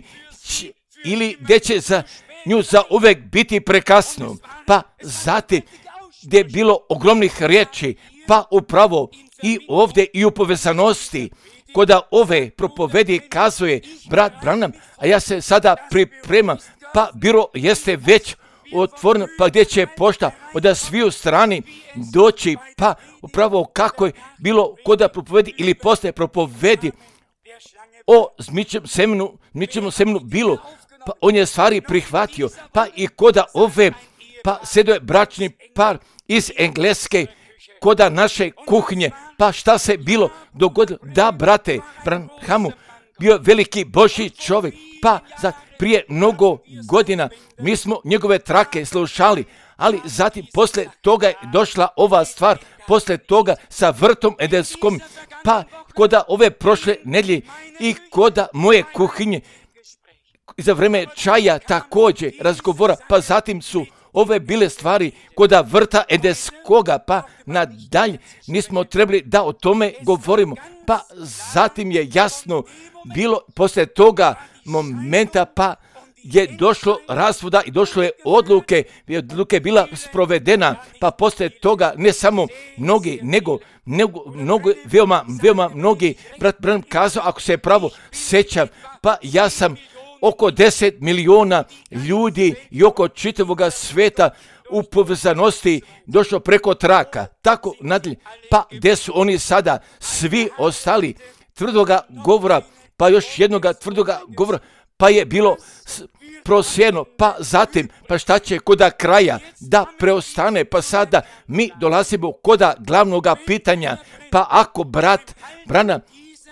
ili gdje će za nju za uvek biti prekasno, pa zatim gdje je bilo ogromnih riječi, pa upravo i ovdje i u povezanosti koda ove propovedi kazuje brat Branham, a ja se sada pripremam, pa biro jeste već otvoreno, pa gdje će pošta od sviju strani doći, pa upravo kako je bilo koda propovedi ili poslije propovedi o zmičevom semenu bilo, pa on je stvari prihvatio, pa i koda ove, pa sedo je bračni par iz Engleske, koda naše kuhinje, pa šta se bilo dogodilo, da brate Branhamu bio veliki Božji čovjek, pa prije mnogo godina mi smo njegove trake slušali, ali zatim poslije toga je došla ova stvar, poslije toga sa vrtom Edenskom, pa koda ove prošle nedjelje i koda moje kuhinje, za vreme čaja također razgovora, pa zatim su ove bile stvari koda vrta Edenskoga, pa nadalje nismo trebali da o tome govorimo, pa zatim je jasno bilo poslije toga momenta, pa je došlo razvoda i došlo je odluke je bila sprovedena, pa poslije toga ne samo mnogi, nego veoma mnogi, brat Branham kazao, ako se pravo sjećam, pa ja sam oko 10 miliona ljudi i oko čitavoga sveta u povezanosti došlo preko traka, tako nadalje, pa gdje su oni sada svi ostali tvrdoga govora, pa još jednoga tvrdoga govora, pa je bilo prosjeno, pa zatim, pa šta će koda kraja da preostane, pa sada mi dolazimo koda glavnoga pitanja, pa ako brat Branham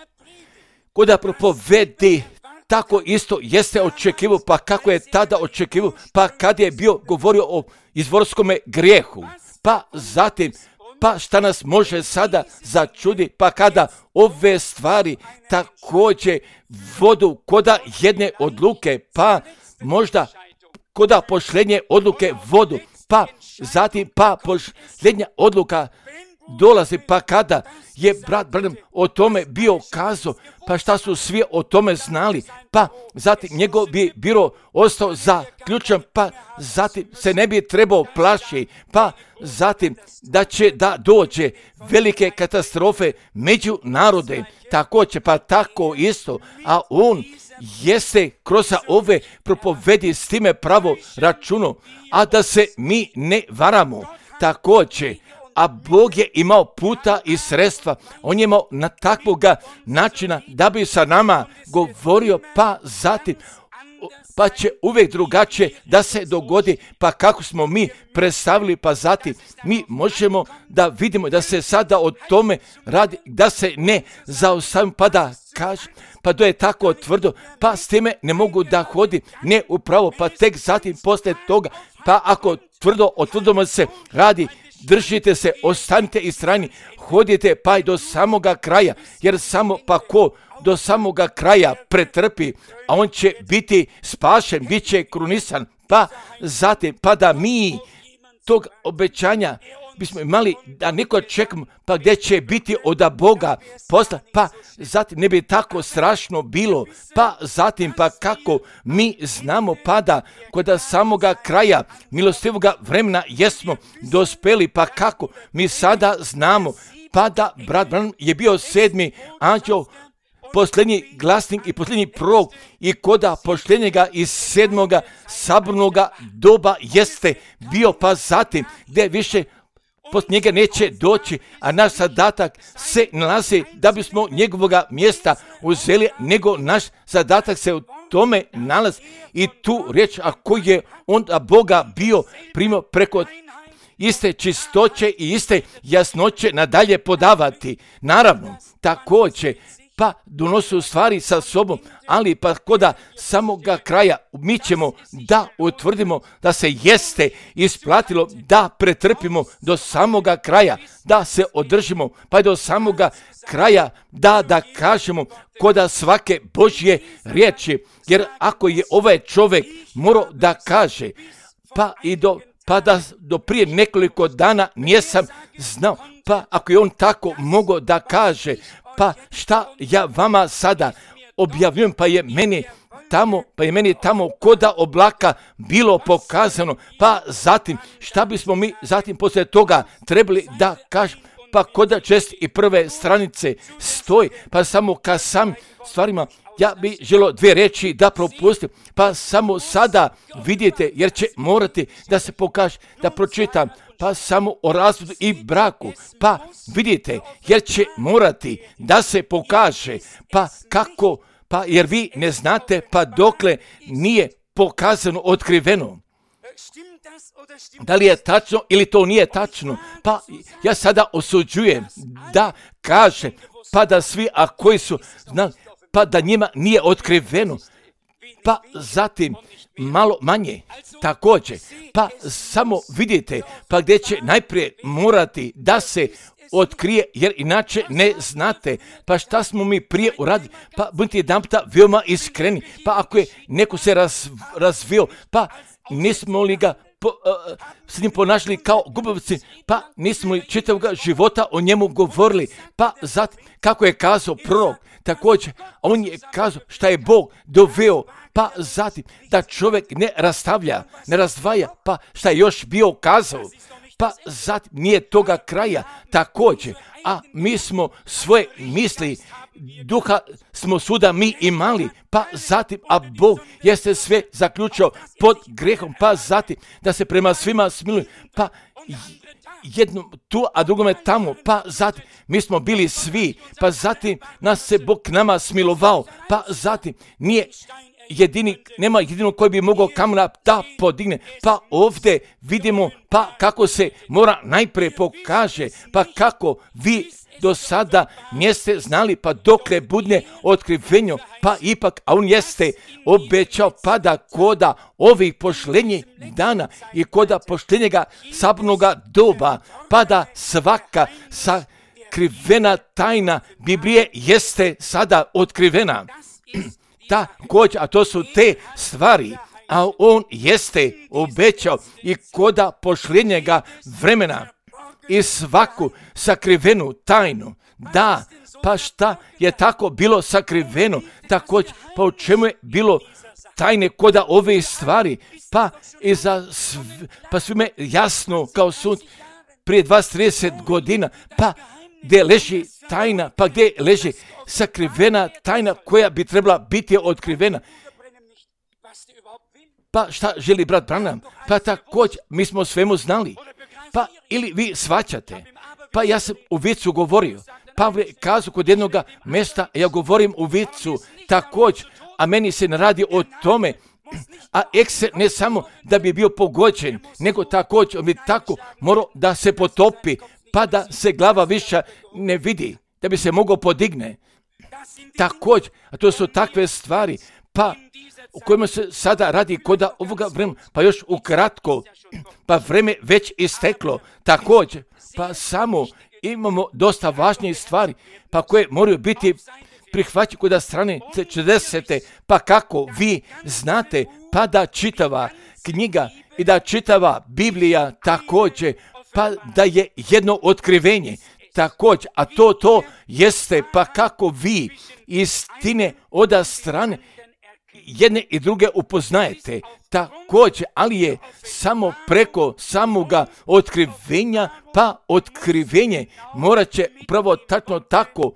koda propovedi tako isto jeste očekivao, pa kako je tada očekivao, pa kad je bio govorio o izvorskome grijehu, pa zatim Pa šta nas može sada začudi, pa kada ove stvari također vodu koda jedne odluke, pa možda koda pošljenje odluke vodu, pa zatim pa pošljenja odluka dolazi, pa kada je brat Branham o tome bio kazao, pa šta su svi o tome znali, pa zatim njegov bi biro ostao zaključan, pa zatim se ne bi trebao plašiti, pa zatim da će da dođe velike katastrofe među narode, također, pa tako isto, a on jeste kroz ove propovedi s time pravo računo, a da se mi ne varamo, također, a Bog je imao puta i sredstva, on je imao na takvoga načina da bi sa nama govorio, pa zatim, pa će uvijek drugačije da se dogodi, pa kako smo mi predstavili, pa zatim mi možemo da vidimo da se sada o tome radi, da se ne zaustavim, pa da kaže, pa to je tako tvrdo, pa s time ne mogu da hodi, ne upravo, pa tek zatim poslije toga, pa ako tvrdo o tvrdom se radi, držite se, ostanite istrajni, hodite pa i do samoga kraja, jer samo pa ko do samoga kraja pretrpi, a on će biti spašen, bit će krunisan, pa zatim, pa da mi tog obećanja bismo imali da neko čekamo, pa gdje će biti od Boga posla, pa zatim ne bi tako strašno bilo, pa zatim pa kako mi znamo, pa da kod samoga kraja milostivoga vremena jesmo dospeli, pa kako mi sada znamo, pa da brat Branham je bio 7. anđeo, posljednji glasnik i posljednji prorok, i koda posljednjega iz 7. sabornoga doba jeste bio, pa zatim gdje više poslije njega neće doći, a naš zadatak se nalazi da bismo njegovoga mjesta uzeli, nego naš zadatak se u tome nalazi. I tu riječ, a koji je onda Boga bio primio preko iste čistoće i iste jasnoće nadalje podavati. Naravno, također, pa donosu stvari sa sobom, ali pa koda samoga kraja mi ćemo da utvrdimo da se jeste isplatilo da pretrpimo do samoga kraja, da se održimo, pa do samoga kraja da kažemo koda svake Božje riječi, jer ako je ovaj čovjek morao da kaže, pa da do prije nekoliko dana nisam znao, pa ako je on tako mogao da kaže, pa šta ja vama sada objavljujem, pa je meni tamo koda oblaka bilo pokazano, pa zatim šta bismo mi zatim poslije toga trebali da kažemo, pa koda čest i prve stranice stoji, pa samo ka sam stvarima ja bi želio 2 riječi da propustim, pa samo sada vidite, jer će morati da se pokaže, da pročitam, pa samo o razvodu i braku, pa vidite, jer će morati da se pokaže, pa kako, pa jer vi ne znate, pa dokle nije pokazano, otkriveno. Da li je tačno ili to nije tačno, pa ja sada osuđujem da kaže, pa da svi, a koji su znali, pa da njima nije otkriveno, pa zatim malo manje također, pa samo vidite, pa gdje će najprije morati da se otkrije, jer inače ne znate, pa šta smo mi prije uradili, pa budite jedanputa veoma iskreni, pa ako je neko se razvio, pa nismo li ga s njim ponašali kao gubavci, pa nismo li čitavog života o njemu govorili, pa zatim kako je kazao prorok, također, on je kazao šta je Bog doveo, pa zatim da čovjek ne rastavlja, ne razdvaja, pa šta je još bio kazao, pa zatim nije toga kraja također, a mi smo svoje misli, duha smo suda mi imali, pa zatim, a Bog jeste sve zaključio pod grehom, pa zatim da se prema svima smiluje, pa jednom tu, a drugome tamo, pa zatim mi smo bili svi, pa zatim nas se Bog k nama smilovao, pa zatim nije nema jedinog koji bi mogao kamena da podigne. Pa ovdje vidimo pa kako se mora najprije pokaže, pa kako vi do sada niste znali, pa dokle budne otkrivenje, pa ipak, a on jeste obećao, pa da koda ovih pošlenjih dana i koda pošlenjega sabornoga doba, pa da svaka sakrivena tajna Biblije jeste sada otkrivena. Također, a to su te stvari, a on jeste obećao i koda pošljenjega vremena i svaku sakrivenu tajnu. Da, pa šta je tako bilo sakriveno, također, pa u čemu je bilo tajne koda ove stvari, pa svime jasno kao sud prije 20-30 godina, pa gdje leži tajna, pa gdje leži sakrivena tajna koja bi trebala biti otkrivena. Pa šta želi brat Branham? Pa također, mi smo svemu znali. Pa ili vi svaćate. Pa ja sam u vicu govorio. Pavle kazao kod jednog mjesta, ja govorim u vicu također, a meni se ne radi o tome, a ekse ne samo da bi bio pogođen, nego također bi tako morao da se potopi, pa da se glava više ne vidi, da bi se mogao podigne. Također, a to su takve stvari, pa u kojima se sada radi koda ovoga vremena, pa još ukratko, pa vreme već isteklo, također, pa samo imamo dosta važnijih stvari, pa koje moraju biti prihvaćene kod strane 40. Pa kako vi znate, pa da čitava knjiga i da čitava Biblija također, pa da je jedno otkrivenje, također, a to jeste, pa kako vi istine od strane jedne i druge upoznajete, također, ali je samo preko samoga otkrivenja, pa otkrivenje morat će upravo tačno tako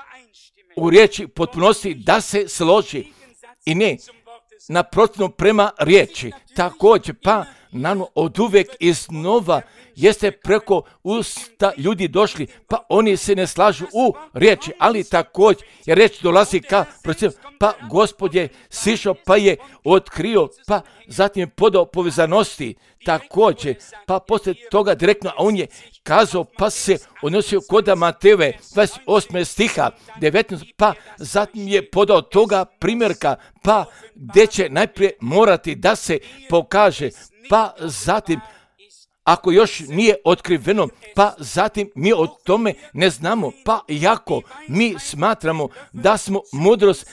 u riječi potpunosti da se složi i ne naprotivno prema riječi. Također, pa naravno od uvijek iznova jeste preko usta ljudi došli, pa oni se ne slažu u riječi, ali također jer riječ dolazi ka procesu, pa Gospod je sišao, pa je otkrio, pa zatim je podao povezanosti, također, pa poslije toga direktno, a on je kazao, pa se odnosio kod Matejeve 28. stiha 19, pa zatim je podao toga primjerka, pa gdje će najprije morati da se pokaže, pa zatim ako još nije otkriveno, pa zatim mi o tome ne znamo, pa jako mi smatramo da smo mudrost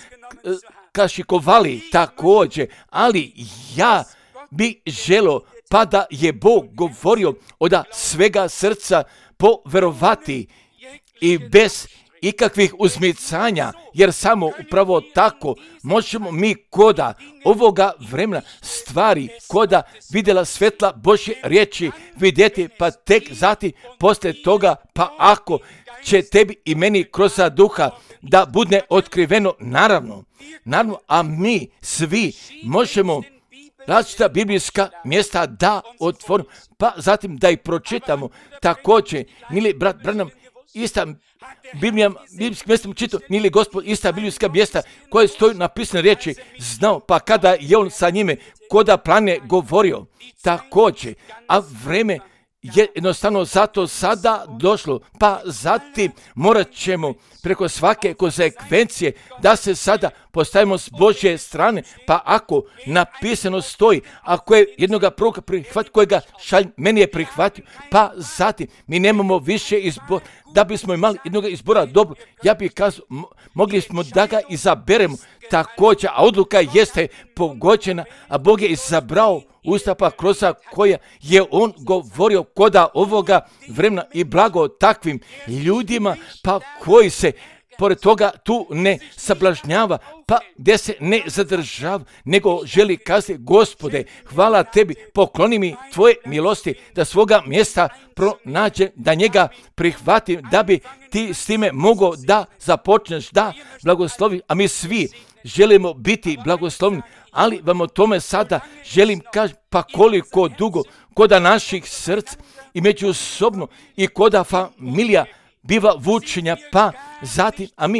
kašikovali također, ali ja bi želio pa da je Bog govorio od svega srca poverovati i bez ikakvih uzmicanja, jer samo upravo tako možemo mi koda ovoga vremena stvari, koda vidjela svetla Božje riječi vidjeti, pa tek zatim poslije toga, pa ako će tebi i meni kroz duha da bude otkriveno, naravno, a mi svi možemo različita biblijska mjesta da otvorimo, pa zatim da ih pročitamo. Također, nili brat Branham ista biblijska mjesta čitao, nili Gospod ista biblijska mjesta koje stoji napisane riječi znao, pa kada je on sa njime koda plane govorio, također, a vreme je jednostavno zato sada došlo, pa zatim morat ćemo preko svake konsekvencije da se sada postavimo s Božje strane, pa ako napisano stoji, ako je jednoga proroka prihvatio kojega šalj meni je prihvatio, pa zatim mi nemamo više izbora, da bismo imali jednoga izbora dobro, ja bih kazao, mogli smo da ga izaberemo također, a odluka jeste pogođena, a Bog je izabrao ustapa kroz koja je on govorio koda ovoga vremena i blago takvim ljudima, pa koji se pored toga tu ne sablažnjava, pa gdje se ne zadržava, nego želi kazati, Gospode, hvala tebi, pokloni mi tvoje milosti, da svoga mjesta pronađe, da njega prihvatim, da bi ti s time mogao da započneš, da blagoslovi, a mi svi želimo biti blagoslovni, ali vam o tome sada želim kaži, pa koliko dugo koda naših srca i međusobno i koda familija biva vučenja, pa zatim, a mi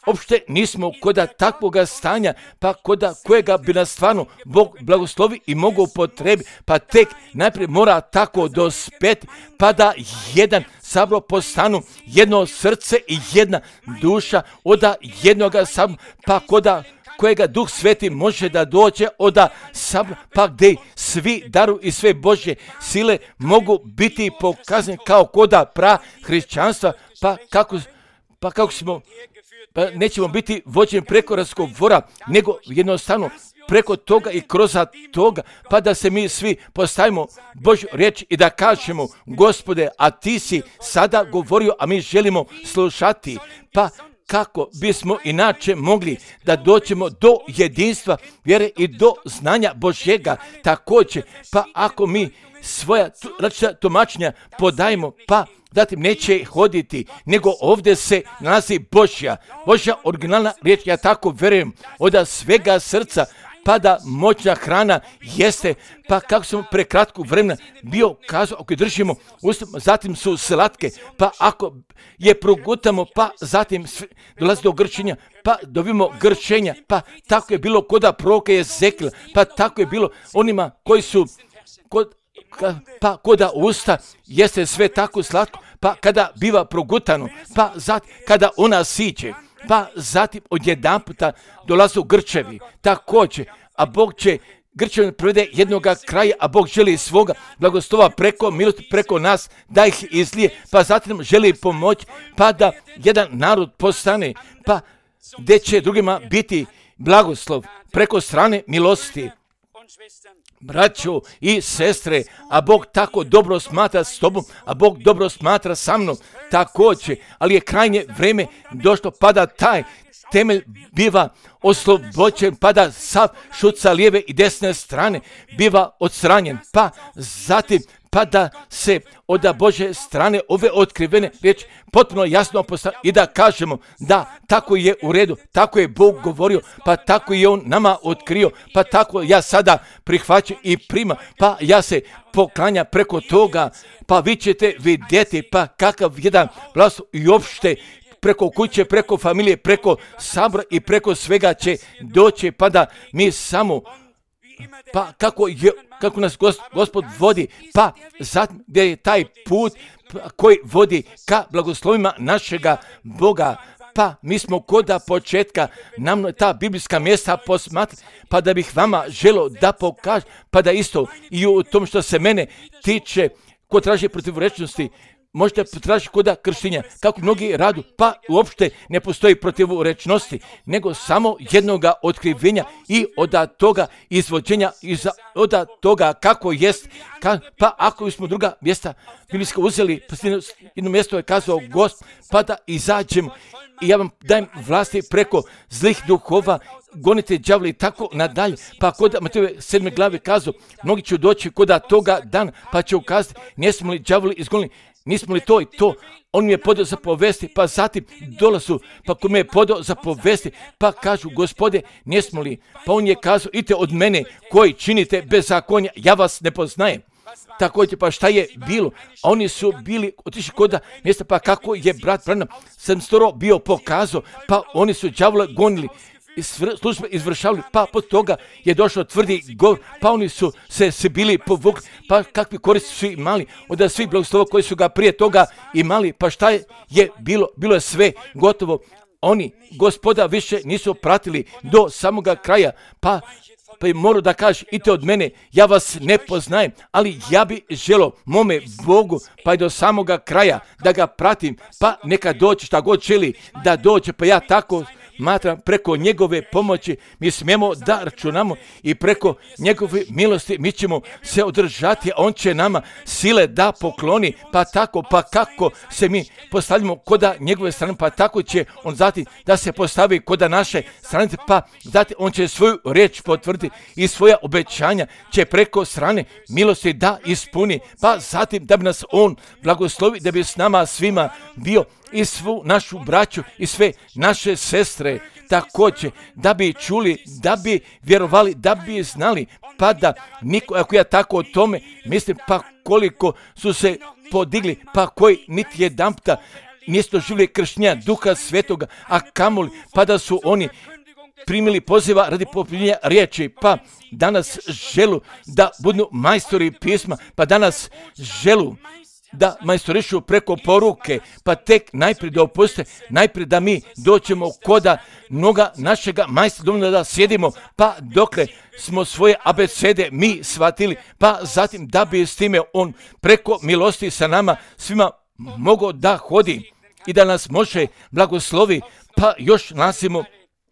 uopšte nismo koda takvoga stanja, pa koda kojega bi nas stvarno Bog blagoslovi i mogu upotrebi, pa tek najprije mora tako dospeti, pa da jedan sabro postanu jedno srce i jedna duša oda jednoga sabra, pa koda kojega Duh Sveti može da dođe oda sabra, pa gdje svi daru i sve Božje sile mogu biti pokazane kao koda hrišćanstva, pa kako smo, pa nećemo biti vođeni preko razgovora, nego jednostavno preko toga i kroz toga, pa da se mi svi postavimo Božju riječ i da kažemo, Gospode, a ti si sada govorio, a mi želimo slušati, pa kako bismo inače mogli da dođemo do jedinstva vjere i do znanja Božjega također, pa ako mi svoja različita tumačenja podajemo, pa zatim neće hoditi, nego ovdje se nalazi Božja originalna riječ, ja tako vjerujem, od svega srca, pa da moćna hrana jeste, pa kako smo pre kratkog vremena bio kazao, ako je držimo ustima, zatim su slatke, pa ako je progutamo, pa zatim dolazi do grčenja, pa dobimo grčenja, pa tako je bilo koda proroka Jezekila, pa tako je bilo onima koji su pa koda usta jeste sve tako slatko, pa kada biva progutano, pa zatim kada ona siđe, pa zatim odjedanputa dolazu grčevi, također, a Bog će grčevi provede jednoga kraja, a Bog želi svoga blagoslova preko milosti, preko nas, da ih izlije, pa zatim želi pomoć, pa da jedan narod postane, pa gdje će drugima biti blagoslov preko strane milosti. Braćo i sestre, a Bog tako dobro smatra s tobom, a Bog dobro smatra sa mnom također, ali je krajnje vrijeme došlo, pa da taj temelj biva oslobođen, pa da sav šut sa lijeve i desne strane biva odstranjen, pa zatim pa da se od Božje strane ove otkrivene riječi potpuno jasno postavljaju i da kažemo da tako je u redu, tako je Bog govorio, pa tako je On nama otkrio, pa tako ja sada prihvaćam i primam, pa ja se poklanja preko toga, pa vi ćete vidjeti pa kakav jedan blagoslov i uopšte preko kuće, preko familije, preko sabora i preko svega će doći, pa da mi samo pa kako nas Gospod vodi, pa zatim gdje je taj put koji vodi ka blagoslovima našega Boga, pa mi smo koda početka nam ta biblijska mjesta posmatrati, pa da bih vama želio da pokažem, pa da isto i u tom što se mene tiče, ko traži protivrečnosti, možete potražiti koda krštenja, kako mnogi radu, pa uopšte ne postoji protivrečnosti, nego samo jednoga otkrivenja i od toga izvođenja, od toga kako jest, pa ako smo druga mjesta biblijska uzeli, pa jedno mjesto je kazao Gost, pa da izađemo i ja vam dajem vlasti preko zlih duhova, gonite đavle i tako nadalje, pa kod Matejove 7. glave kazao, mnogi će doći koda toga dana, pa će ukazati, nismo li đavli izgonili, nismo li to i to, on mi je podao za povesti, pa zatim dolazu, pa ko mi je podao za povesti, pa kažu, Gospode, nismo li, pa on je kazao, idite od mene koji činite bezakonja, ja vas ne poznajem. Također, pa šta je bilo? Oni su bili otišli koda mjesta, pa kako je brat Branham 700 bio pokazao, pa oni su đavole gonili, službe izvršavali, pa pod toga je došao tvrdi govor, pa oni su se bili povukli, pa kakvi koristi su imali od svih blagoslova koji su ga prije toga imali, pa šta je bilo? Bilo je sve gotovo. Oni Gospoda više nisu pratili do samoga kraja, pa moram da kažem, idite od mene, ja vas ne poznajem, ali ja bi želio mome Bogu, pa i do samoga kraja, da ga pratim, pa neka doći šta god želi da dođe, pa ja tako smatram preko njegove pomoći mi smijemo da računamo i preko njegove milosti mi ćemo se održati, a on će nama sile da pokloni, pa tako, pa kako se mi postavljamo koda njegove strane, pa tako će on zatim da se postavi koda naše stranice, pa zatim on će svoju riječ potvrditi i svoja obećanja će preko strane milosti da ispuni, pa zatim da bi nas on blagoslovi, da bi s nama svima bio i svu našu braću i sve naše sestre također, da bi čuli, da bi vjerovali, da bi znali, pa da niko, ako ja tako o tome mislim, pa koliko su se podigli, pa koji niti jedanputa nisu doživjeli krštenja Duha Svetoga, a kamoli pa da su oni primili poziva radi popiljenja riječi, pa danas želu da budu majstori pisma, pa danas želu da majstorišu preko poruke, pa tek najprije da opuste, najprije da mi doćemo koda noga našega majstora, dovoljno da sjedimo, pa dokle smo svoje abecede mi shvatili, pa zatim da bi s time on preko milosti sa nama svima mogao da hodi i da nas može blagoslovi, pa još nasimo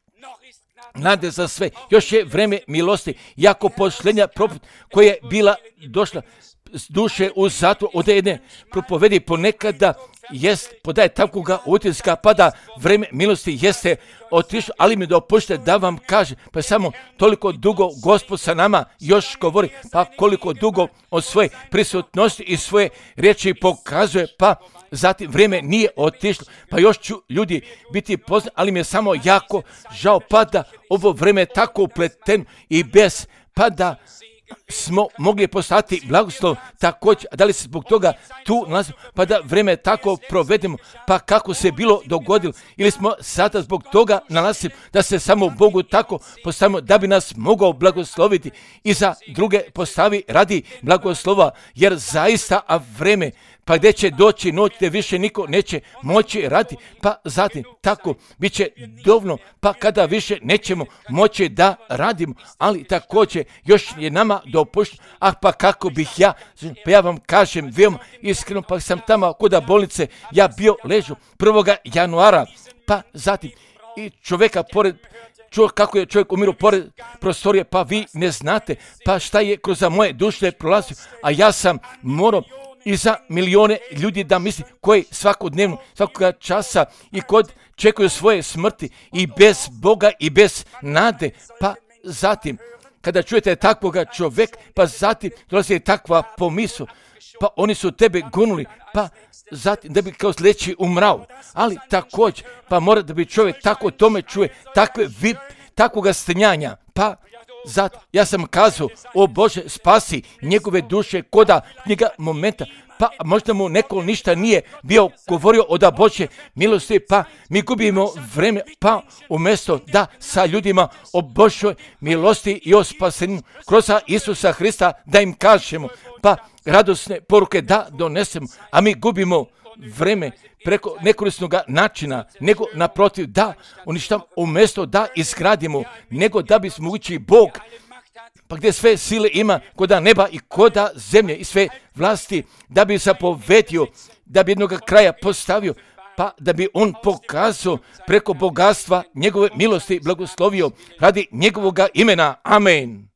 nade za sve. Još je vreme milosti, jako posljednja proput koja je bila došla s duše u zatvor od jedne propovedi ponekada jest, podaje takvoga utiska, pa da vreme milosti jeste otišlo, ali mi dopušte da vam kaže, pa samo toliko dugo Gospod sa nama još govori, pa koliko dugo od svoje prisutnosti i svoje riječi pokazuje, pa zatim vrijeme nije otišlo, pa još ću ljudi biti poznati, ali mi je samo jako žao, pa da ovo vrijeme tako upleteno i bez, pa da smo mogli postati blagoslov također, da li se zbog toga tu nalazimo, pa da vrijeme tako provedemo, pa kako se bilo dogodilo, ili smo sada zbog toga nalazimo da se samo Bogu tako postavimo da bi nas mogao blagosloviti i za druge postavi radi blagoslova, jer zaista a vrijeme pa gdje će doći noć gdje više niko neće moći raditi, pa zatim tako bit će dovoljno, pa kada više nećemo moći da radimo, ali također još je nama dopušteno, pa kako bih pa ja vam kažem veoma iskreno, pa sam tamo kod bolnice, ja bio ležu 1. januara, pa zatim i čovjeka pored, kako je čovjek umiru pored prostorije, pa vi ne znate, pa šta je kroz moje duše prolazio, a ja sam morao i za milijone ljudi da misli koji svakodnevno, svakoga časa i kod čekuju svoje smrti i bez Boga i bez nade, pa zatim kada čujete takvoga čovjeka, pa zatim dolazi takva pomisao, pa oni su tebe gunuli, pa zatim da bi kao sljedeći umrao, ali također pa mora da bi čovjek tako tome čuje, takvoga stenjanja, pa zato ja sam kazao, o Bože, spasi njegove duše koda njega momenta, pa možda mu neko ništa nije bio govorio o da Bože milosti, pa mi gubimo vreme, pa umjesto da sa ljudima o Božoj milosti i o spasenju kroz Isusa Hrista da im kažemo, pa radosne poruke da donesemo, a mi gubimo vreme preko nekorisnog načina, nego naprotiv da uništamo, umjesto da izgradimo, nego da bismo ući Bog, pa gdje sve sile ima, koda neba i koda zemlje i sve vlasti, da bi zapovedio, da bi jednog kraja postavio, pa da bi on pokazao preko bogatstva njegove milosti blagoslovio radi njegovoga imena. Amen.